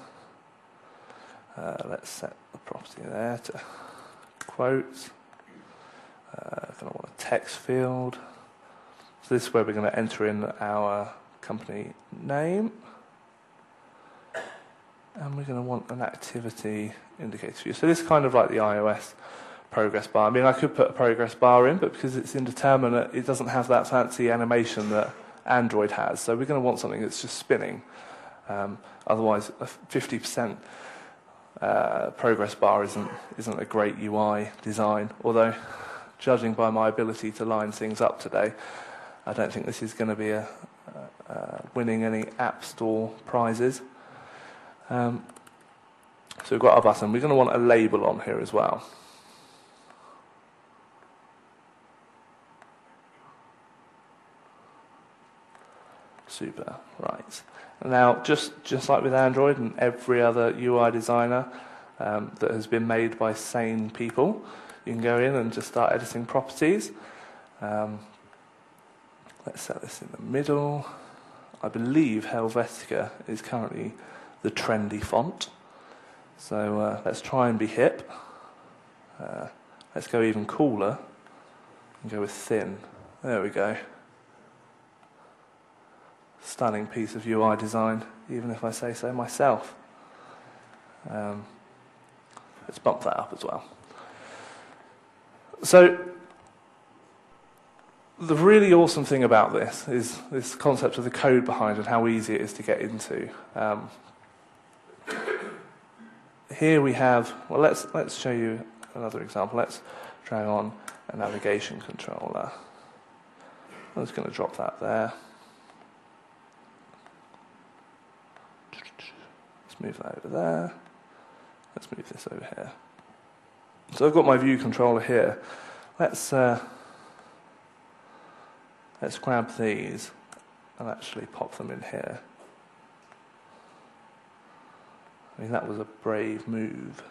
Let's set the property there to quotes. I'm going to want a text field. So this is where we're going to enter in our company name. And we're going to want an activity indicator view. So this is kind of like the iOS progress bar. I mean, I could put a progress bar in, but because it's indeterminate, it doesn't have that fancy animation that Android has. So we're going to want something that's just spinning. Otherwise, a 50% progress bar isn't a great UI design. Although, judging by my ability to line things up today, I don't think this is going to be winning any App Store prizes. So we've got our button. We're going to want a label on here as well. Super, right. Now, just like with Android and every other UI designer that has been made by sane people, you can go in and just start editing properties. Let's set this in the middle. I believe Helvetica is currently the trendy font. So let's try and be hip. Let's go even cooler and go with thin. There we go. Stunning piece of UI design, even if I say so myself. Let's bump that up as well. So the really awesome thing about this is this concept of the code behind it, how easy it is to get into. Here we have, well, let's show you another example. Let's drag on a navigation controller. I'm just going to drop that there. Let's move that over there. Let's move this over here. So I've got my view controller here. Let's grab these and actually pop them in here. I mean, that was a brave move.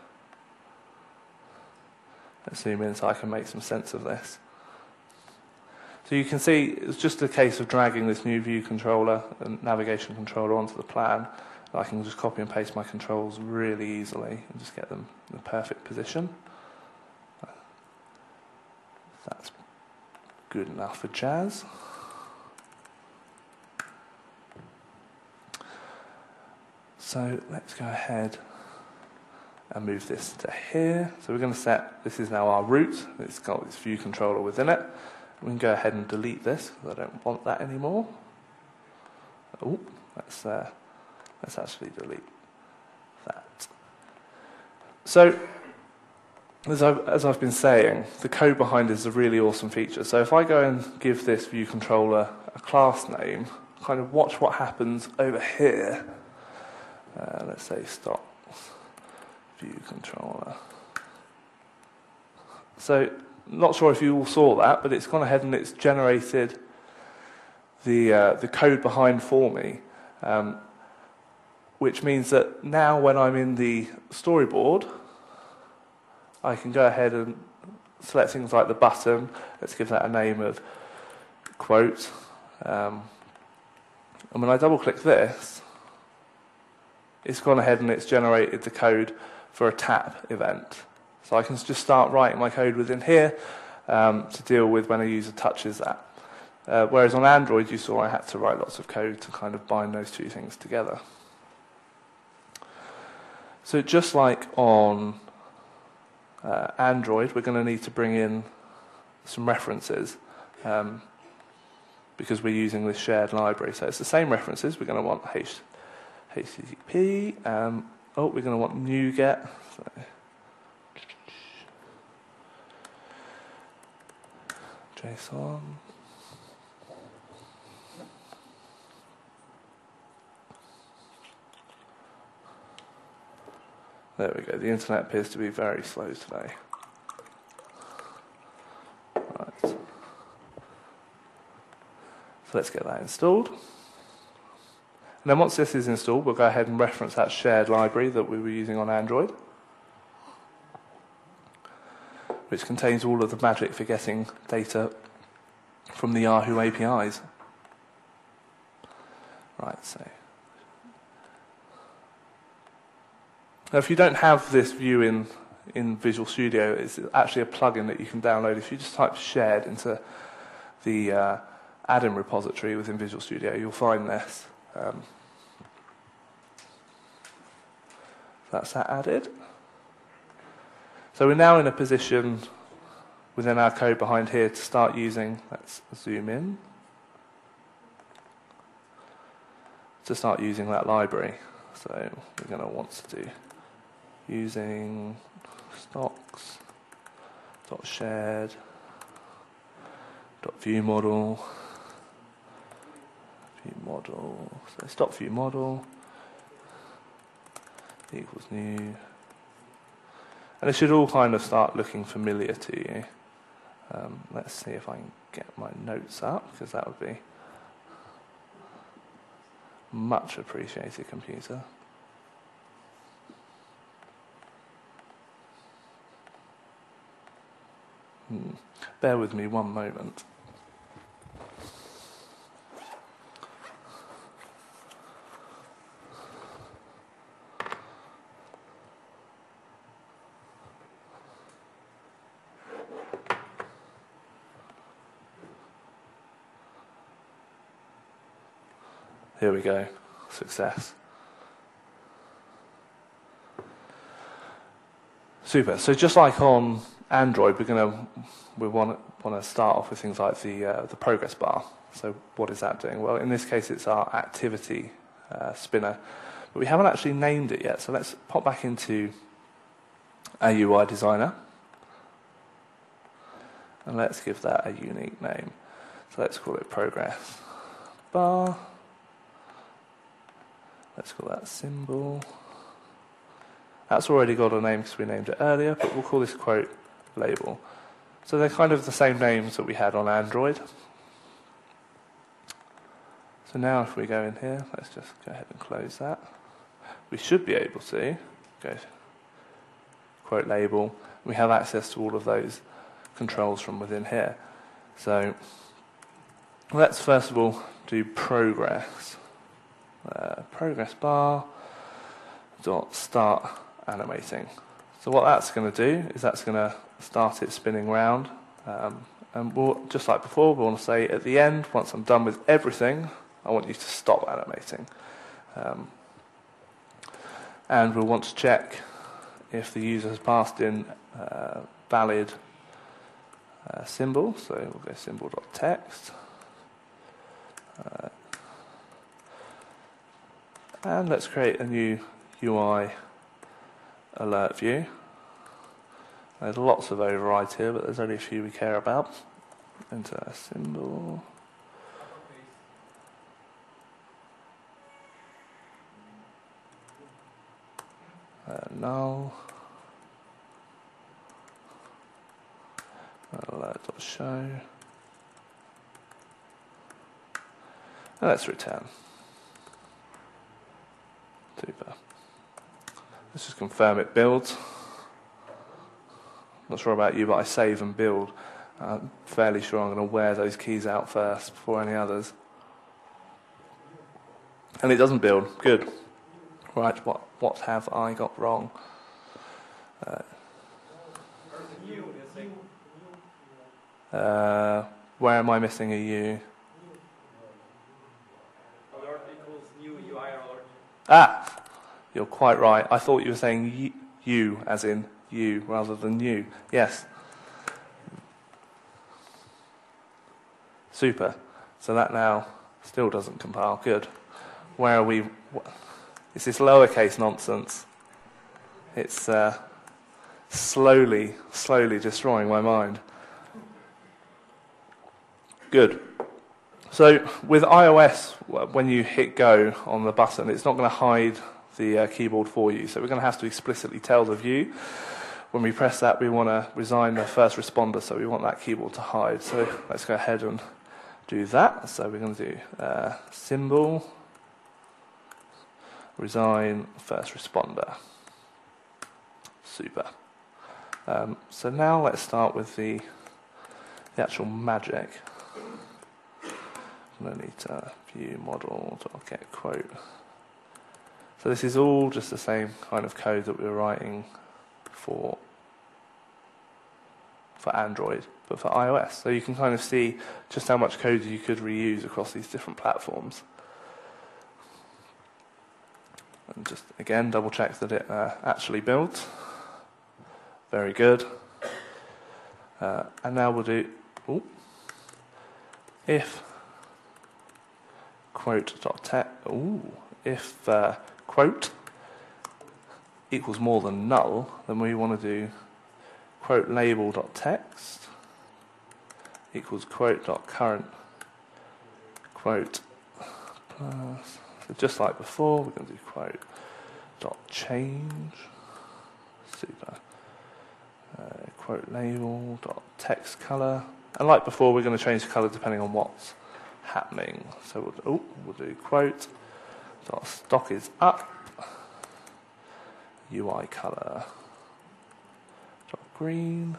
Let's zoom in so I can make some sense of this. So you can see it's just a case of dragging this new view controller and navigation controller onto the plan. I can just copy and paste my controls really easily and just get them in the perfect position. That's good enough for jazz. So let's go ahead and move this to here. So we're going to set, this is now our root. It's got this view controller within it. We can go ahead and delete this because I don't want that anymore. Oh, let's actually delete that. So, as I've been saying, the code behind it is a really awesome feature. So if I go and give this view controller a class name, kind of watch what happens over here. Let's say stop view controller. So, not sure if you all saw that, but it's gone ahead and it's generated the code behind for me, which means that now when I'm in the storyboard, I can go ahead and select things like the button. Let's give that a name of quote. And when I double click this, it's gone ahead and it's generated the code for a tap event. So I can just start writing my code within here to deal with when a user touches that. Whereas on Android, you saw I had to write lots of code to kind of bind those two things together. So just like on Android, we're going to need to bring in some references because we're using this shared library. So it's the same references. We're going to want HTTP. We're going to want NuGet. So JSON. There we go. The internet appears to be very slow today. Right. So let's get that installed. And then once this is installed, we'll go ahead and reference that shared library that we were using on Android, which contains all of the magic for getting data from the Yahoo APIs. Right, so now, if you don't have this view in Visual Studio, it's actually a plugin that you can download. If you just type shared into the add-in repository within Visual Studio, you'll find this. That's that added. So we're now in a position within our code behind here to start using, let's zoom in, to start using that library. So we're going to want to do using stocks dot shared dot view model. So stock view model equals new, and it should all kind of start looking familiar to you. Let's see if I can get my notes up, because that would be much appreciated, computer. Bear with me one moment. Here we go. Success. Super. So just like on Android, we want to start off with things like the progress bar. So what is that doing? Well, in this case, it's our activity spinner, but we haven't actually named it yet. So let's pop back into our UI designer, and let's give that a unique name. So let's call it progress bar. Let's call that symbol. That's already got a name because we named it earlier, but we'll call this quote label. So they're kind of the same names that we had on Android. So now if we go in here, let's just go ahead and close that. We should be able to go to quote label. We have access to all of those controls from within here. So let's first of all do progress. Progress bar dot start animating. So what that's going to do is that's going to start it spinning round, and we'll, just like before, we want to say at the end, once I'm done with everything, I want you to stop animating, and we'll want to check if the user has passed in valid symbol. So we'll go symbol.text. And let's create a new UI alert view. There's lots of overrides here, but there's only a few we care about. Enter a symbol. Null. show. And let's return. Super. Let's just confirm it builds. Not sure about you, but I save and build. I'm fairly sure I'm going to wear those keys out first before any others. And it doesn't build. Good. Right, what have I got wrong? Where am I missing a U? Alert equals new UI alert. Ah! You're quite right. I thought you were saying you, as in you, rather than you. Yes. Super. So that now still doesn't compile. Good. Where are we? It's this lowercase nonsense. It's slowly destroying my mind. Good. So with iOS, when you hit go on the button, it's not going to hide the keyboard for you. So we're going to have to explicitly tell the view. When we press that, we want to resign the first responder, so we want that keyboard to hide. So let's go ahead and do that. So we're going to do symbol, resign first responder. Super. So now let's start with the actual magic. I'm going to need to view model, get quote. So this is all just the same kind of code that we were writing for Android, but for iOS. So you can kind of see just how much code you could reuse across these different platforms. And just again double check that it actually builds. Very good. And now we'll do if quote.text. If quote equals more than null, then we want to do quote label.text equals quote.current quote plus. So just like before, we're going to do quote.change. Super. Quote label.text color. And like before, we're going to change the color depending on what's happening. So we'll do quote.stock is up. UI color green.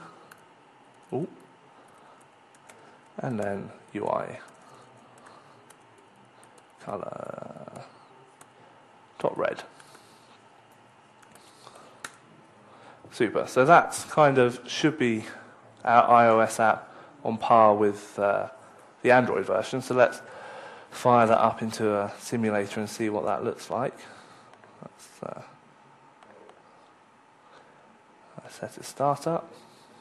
And then UI color red. Super. So that's kind of should be our iOS app on par with the Android version. So let's fire that up into a simulator and see what that looks like. Let's set a startup.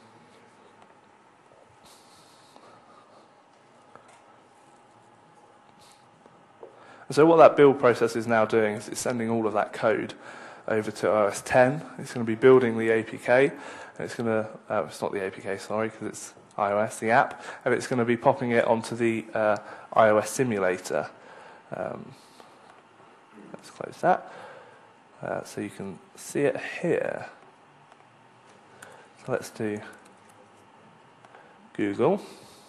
And so what that build process is now doing is it's sending all of that code over to OS 10. It's going to be building the APK, and it's going to, it's not the APK, sorry, because it's iOS, the app, and it's going to be popping it onto the iOS simulator. Let's close that. So you can see it here. So let's do Google.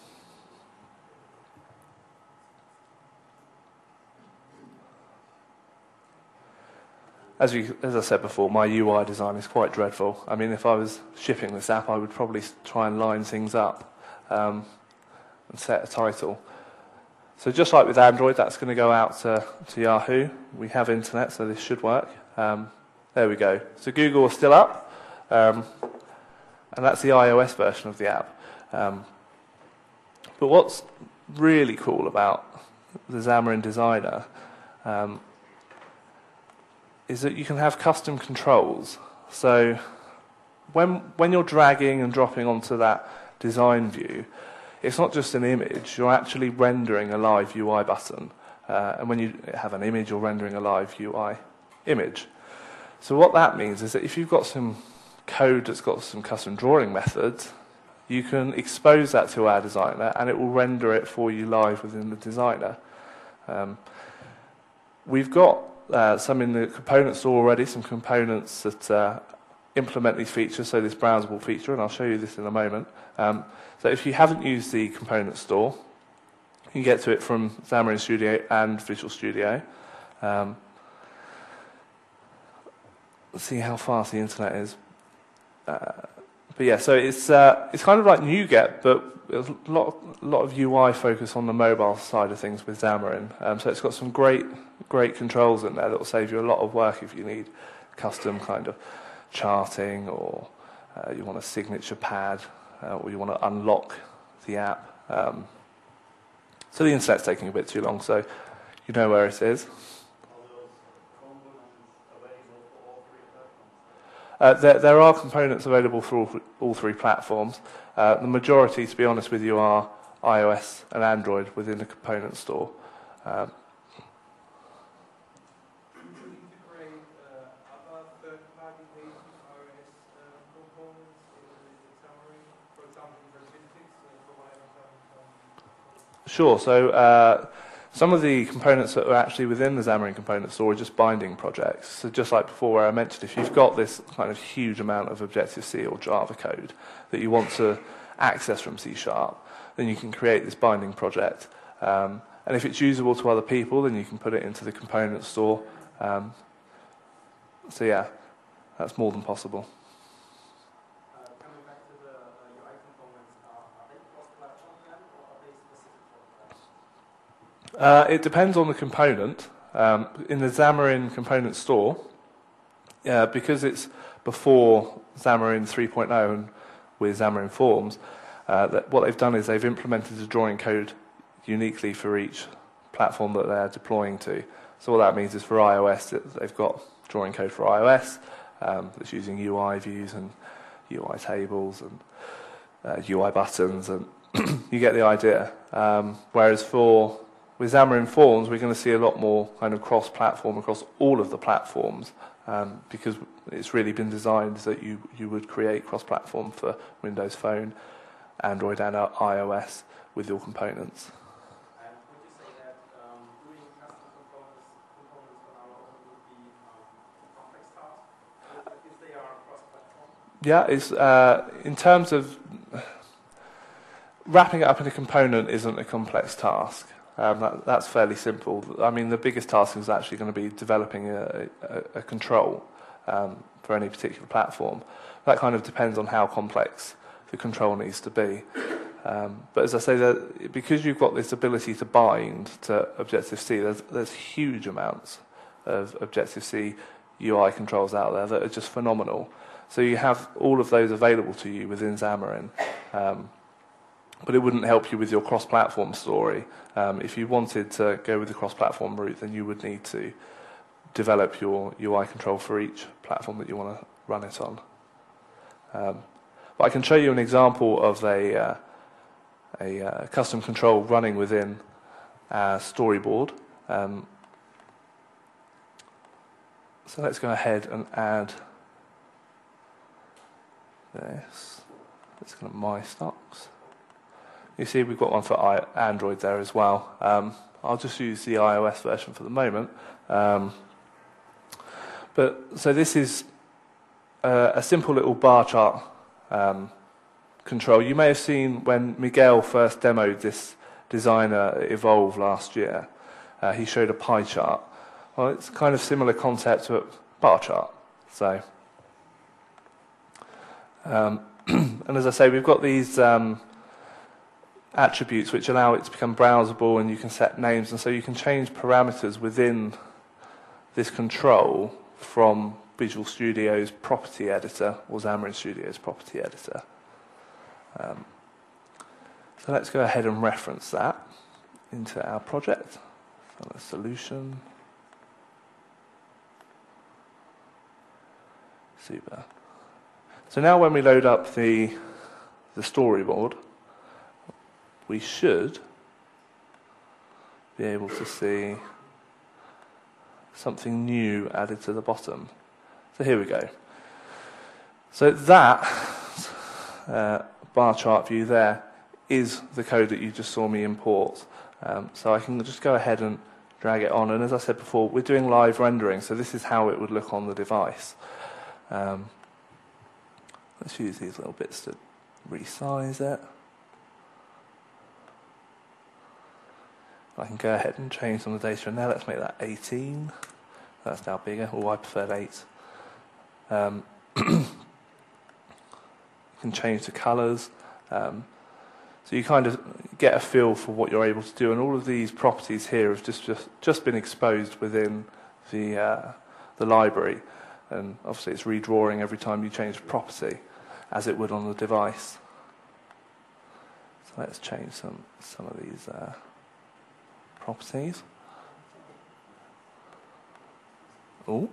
As I said before, my UI design is quite dreadful. I mean, if I was shipping this app, I would probably try and line things up and set a title. So just like with Android, that's going to go out to Yahoo. We have internet, so this should work. There we go. So Google is still up, and that's the iOS version of the app. But what's really cool about the Xamarin Designer is that you can have custom controls. So when you're dragging and dropping onto that design view, it's not just an image, you're actually rendering a live UI button. And when you have an image, you're rendering a live UI image. So what that means is that if you've got some code that's got some custom drawing methods, you can expose that to our designer and it will render it for you live within the designer. We've got some in the component store already, some components that implement these features, so this browsable feature, and I'll show you this in a moment. So if you haven't used the component store, you can get to it from Xamarin Studio and Visual Studio. Let's see how fast the internet is. But yeah, so it's kind of like NuGet, but there's a lot of UI focus on the mobile side of things with Xamarin. So it's got some great controls in there that will save you a lot of work if you need custom kind of charting, or you want a signature pad, or you want to unlock the app. So the internet's taking a bit too long, so you know where it is. There are components available for all three platforms. The majority, to be honest with you, are iOS and Android within the component store. Do you integrate other third-party native iOS components in Xamarin? For example, Vertics for Sure. So some of the components that are actually within the Xamarin Component Store are just binding projects. So just like before where I mentioned, if you've got this kind of huge amount of Objective-C or Java code that you want to access from C#, then you can create this binding project. And if it's usable to other people, then you can put it into the Component Store. So yeah, that's more than possible. coming back to the UI components, are they cross-platform then, or are they specific for that? It depends on the component. In the Xamarin Component Store, because it's before Xamarin 3.0 and with Xamarin Forms, what they've done is they've implemented the drawing code uniquely for each platform that they're deploying to. So what that means is for iOS, they've got drawing code for iOS that's using UI views and UI tables and UI buttons, and you get the idea. Whereas with Xamarin Forms, we're going to see a lot more kind of cross-platform across all of the platforms, because it's really been designed that you would create cross-platform for Windows Phone, Android and iOS with your components. And would you say that doing custom components for now would be a complex task if they are cross-platform? Yeah, it's in terms of wrapping it up in a component isn't a complex task. That's fairly simple. I mean, the biggest task is actually going to be developing a control for any particular platform. That kind of depends on how complex the control needs to be. But as I say, because you've got this ability to bind to Objective-C, there's huge amounts of Objective-C UI controls out there that are just phenomenal. So you have all of those available to you within Xamarin. But it wouldn't help you with your cross-platform story. If you wanted to go with the cross-platform route, then you would need to develop your UI control for each platform that you want to run it on. But I can show you an example of a custom control running within our storyboard. So let's go ahead and add this. Let's go to My Stocks. You see we've got one for Android there as well. I'll just use the iOS version for the moment. So this is a simple little bar chart control. You may have seen when Miguel first demoed this Designer Evolve last year, he showed a pie chart. Well, it's kind of similar concept to a bar chart. So, and as I say, we've got these attributes which allow it to become browsable, and you can set names, and so you can change parameters within this control from Visual Studio's property editor or Xamarin Studio's property editor. So let's go ahead and reference that into our project. So the solution. Super. So now when we load up the storyboard, we should be able to see something new added to the bottom. So here we go. So that bar chart view there is the code that you just saw me import. So I can just go ahead and drag it on. And as I said before, we're doing live rendering, so this is how it would look on the device. Let's use these little bits to resize it. I can go ahead and change some of the data in there. Let's make that 18. That's now bigger. Oh, I preferred 8. You can change the colours. So you kind of get a feel for what you're able to do, and all of these properties here have just been exposed within the library, and obviously it's redrawing every time you change a property, as it would on the device. So let's change some of these properties. Oh.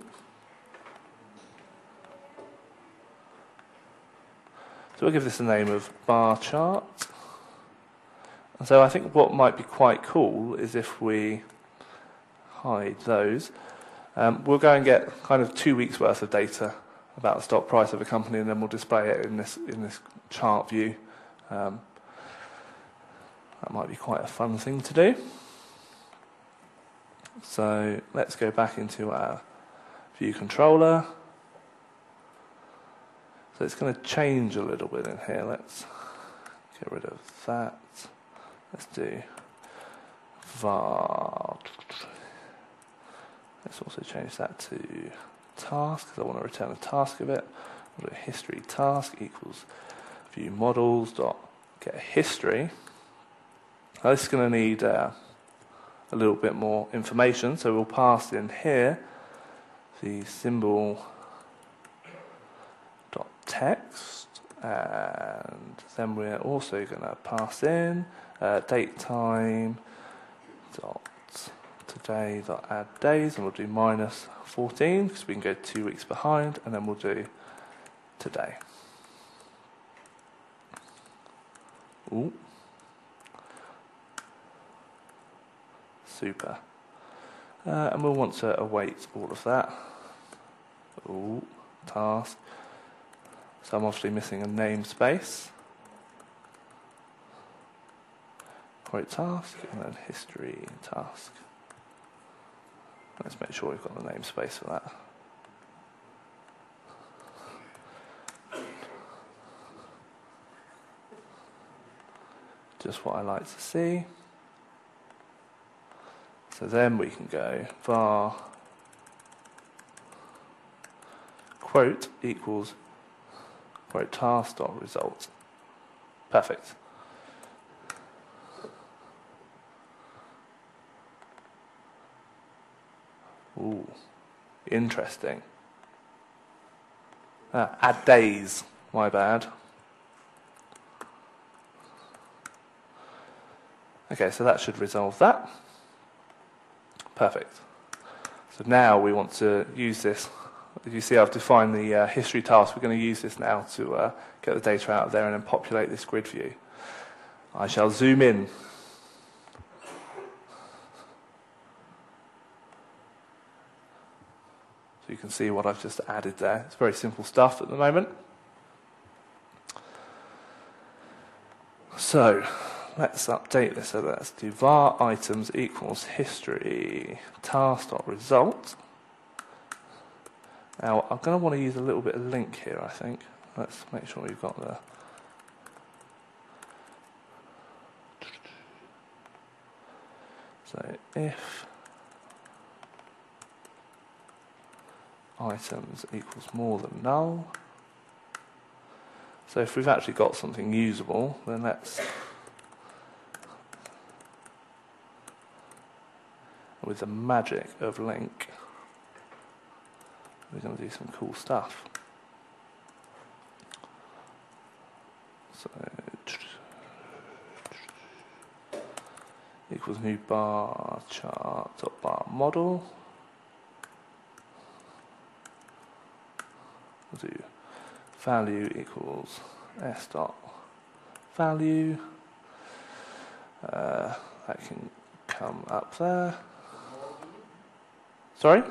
So we'll give this a name of bar chart. And so I think what might be quite cool is if we hide those. We'll go and get kind of 2 weeks worth of data about the stock price of a company, and then we'll display it in this chart view. That might be quite a fun thing to do. So let's go back into our view controller. So it's going to change a little bit in here. Let's get rid of that. Let's do var. Let's also change that to task, because I want to return a task of it. We'll do history task equals view models dot get a history. Now this is going to need a little bit more information, so we'll pass in here the symbol dot text, and then we're also going to pass in date time dot today dot add days, and we'll do -14 because we can go 2 weeks behind, and then we'll do today. Ooh. Super. And we'll want to await all of that. Ooh, task. So I'm obviously missing a namespace. Quote task, and then history task. Let's make sure we've got the namespace for that. Just what I like to see. So then we can go var quote equals quote task dot result. Perfect. Ooh, interesting. Add days, my bad. Okay, so that should resolve that. Perfect. So now we want to use this. As you see, I've defined the history task. We're going to use this now to get the data out of there and then populate this grid view. I shall zoom in. So you can see what I've just added there. It's very simple stuff at the moment. So let's update this. So let's do var items equals history task.result. Now I'm going to want to use a little bit of link here, I think. Let's make sure we've got the so if items equals more than null. So if we've actually got something usable, then let's, with the magic of link, we're going to do some cool stuff. So equals new bar chart dot bar model. We'll do value equals s dot value. That can come up there. Sorry?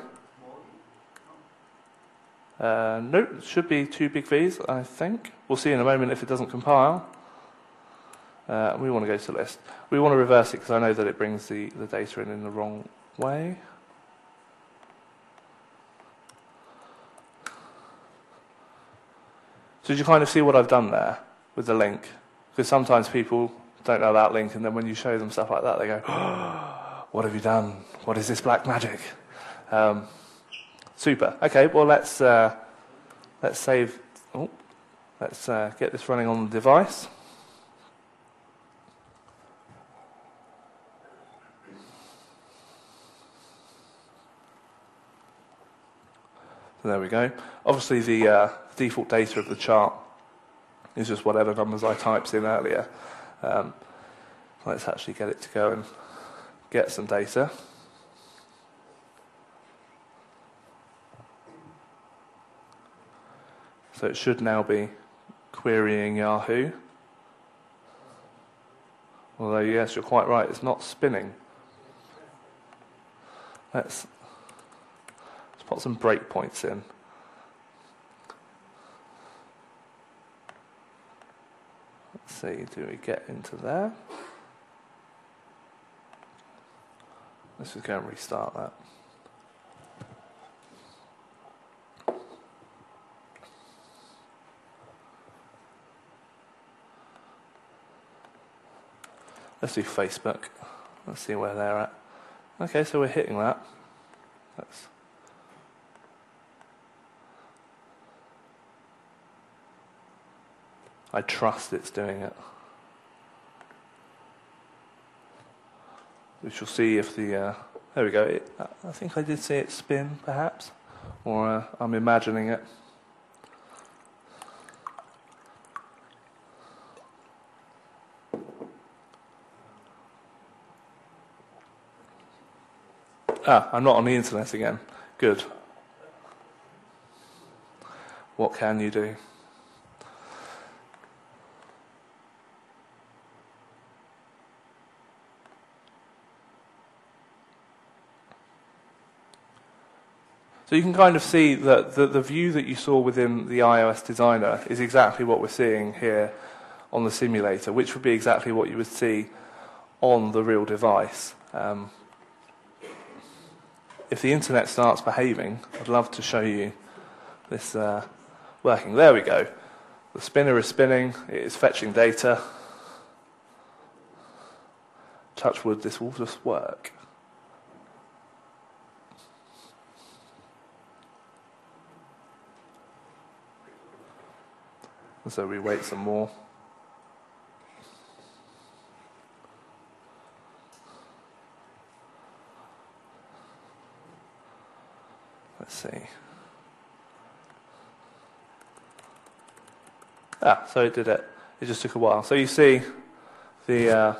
No, it should be 2 big V's, I think. We'll see in a moment if it doesn't compile. We want to go to list. We want to reverse it because I know that it brings the data in the wrong way. did you kind of see what I've done there with the link? Because sometimes people don't know about link, and then when you show them stuff like that, they go, oh, what have you done? What is this black magic? Super. Okay, well, let's save. Oh, let's get this running on the device. So there we go. Obviously, the default data of the chart is just whatever numbers I typed in earlier. Let's actually get it to go and get some data. So it should now be querying Yahoo. Although, yes, you're quite right, it's not spinning. Let's put some breakpoints in. Let's see, do we get into there? Let's just go and restart that. Let's do Facebook. Let's see where they're at. Okay, so we're hitting that. I trust it's doing it. We shall see if the... there we go. I think I did see it spin, perhaps. Or I'm imagining it. I'm not on the internet again. Good. What can you do? So you can kind of see that the view that you saw within the iOS designer is exactly what we're seeing here on the simulator, which would be exactly what you would see on the real device. If the internet starts behaving, I'd love to show you this working. There we go. The spinner is spinning, it is fetching data. Touch wood, this will just work. And so we wait some more. Let's see. So it did it. It just took a while. So you see the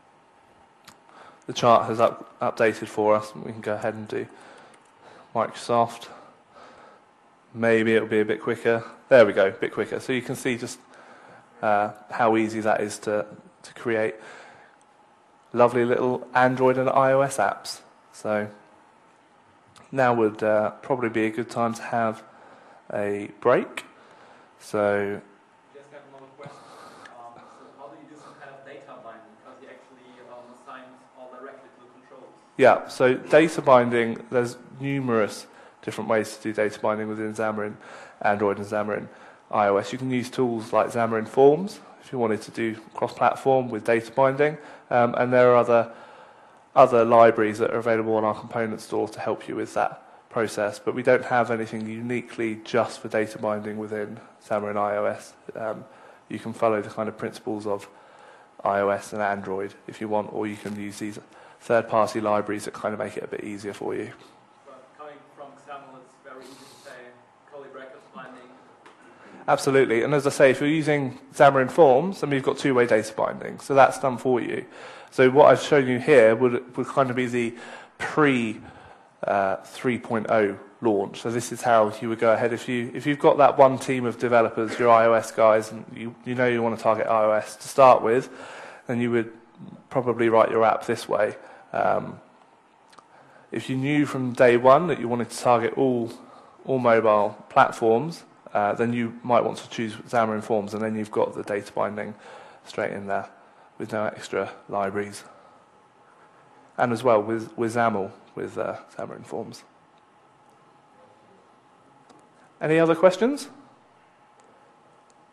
chart has updated for us. We can go ahead and do Microsoft. Maybe it'll be a bit quicker. There we go, a bit quicker. So you can see just how easy that is to create lovely little Android and iOS apps. So now would probably be a good time to have a break. So Just have another question. So how do you do some kind of data binding? Because you actually assign all directly to the controls. yeah, so data binding, there's numerous different ways to do data binding within Xamarin Android and Xamarin iOS. You can use tools like Xamarin Forms if you wanted to do cross-platform with data binding, and there are other libraries that are available on our component store to help you with that process, but we don't have anything uniquely just for data binding within Xamarin iOS. You can follow the kind of principles of iOS and Android if you want, or you can use these third-party libraries that kind of make it a bit easier for you. But coming from XAML, it's very easy to say curly brackets binding. Absolutely, and as I say, if you're using Xamarin Forms, then we've got two-way data binding, so that's done for you. So what I've shown you here would kind of be the pre 3.0 launch. So this is how you would go ahead if you've got that one team of developers, your iOS guys, and you know you want to target iOS to start with, then you would probably write your app this way. If you knew from day one that you wanted to target all mobile platforms, then you might want to choose Xamarin Forms, and then you've got the data binding straight in there with no extra libraries. And as well with XAML, with Xamarin Forms. Any other questions?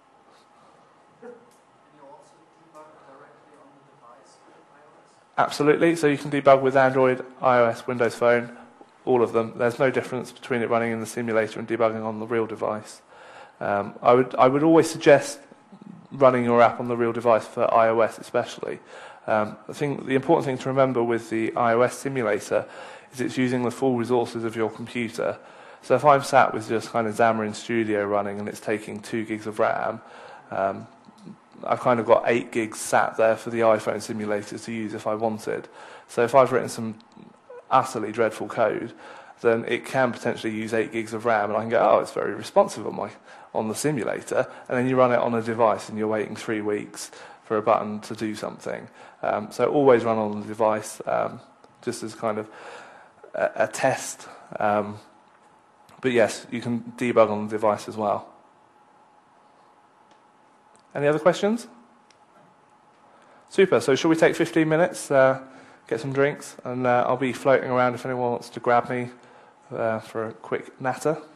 Absolutely. So you can debug with Android, iOS, Windows Phone, all of them. There's no difference between it running in the simulator and debugging on the real device. I would always suggest running your app on the real device for iOS especially. I think the important thing to remember with the iOS simulator is it's using the full resources of your computer. So if I'm sat with just kind of Xamarin Studio running and it's taking 2 gigs of RAM, I've kind of got 8 gigs sat there for the iPhone simulator to use if I wanted. So if I've written some utterly dreadful code, then it can potentially use 8 gigs of RAM, and I can go, oh, it's very responsive on the simulator, and then you run it on a device and you're waiting 3 weeks for a button to do something. So always run on the device, just as kind of a test. But yes, you can debug on the device as well. Any other questions? Super. So shall we take 15 minutes, get some drinks, and I'll be floating around if anyone wants to grab me for a quick natter.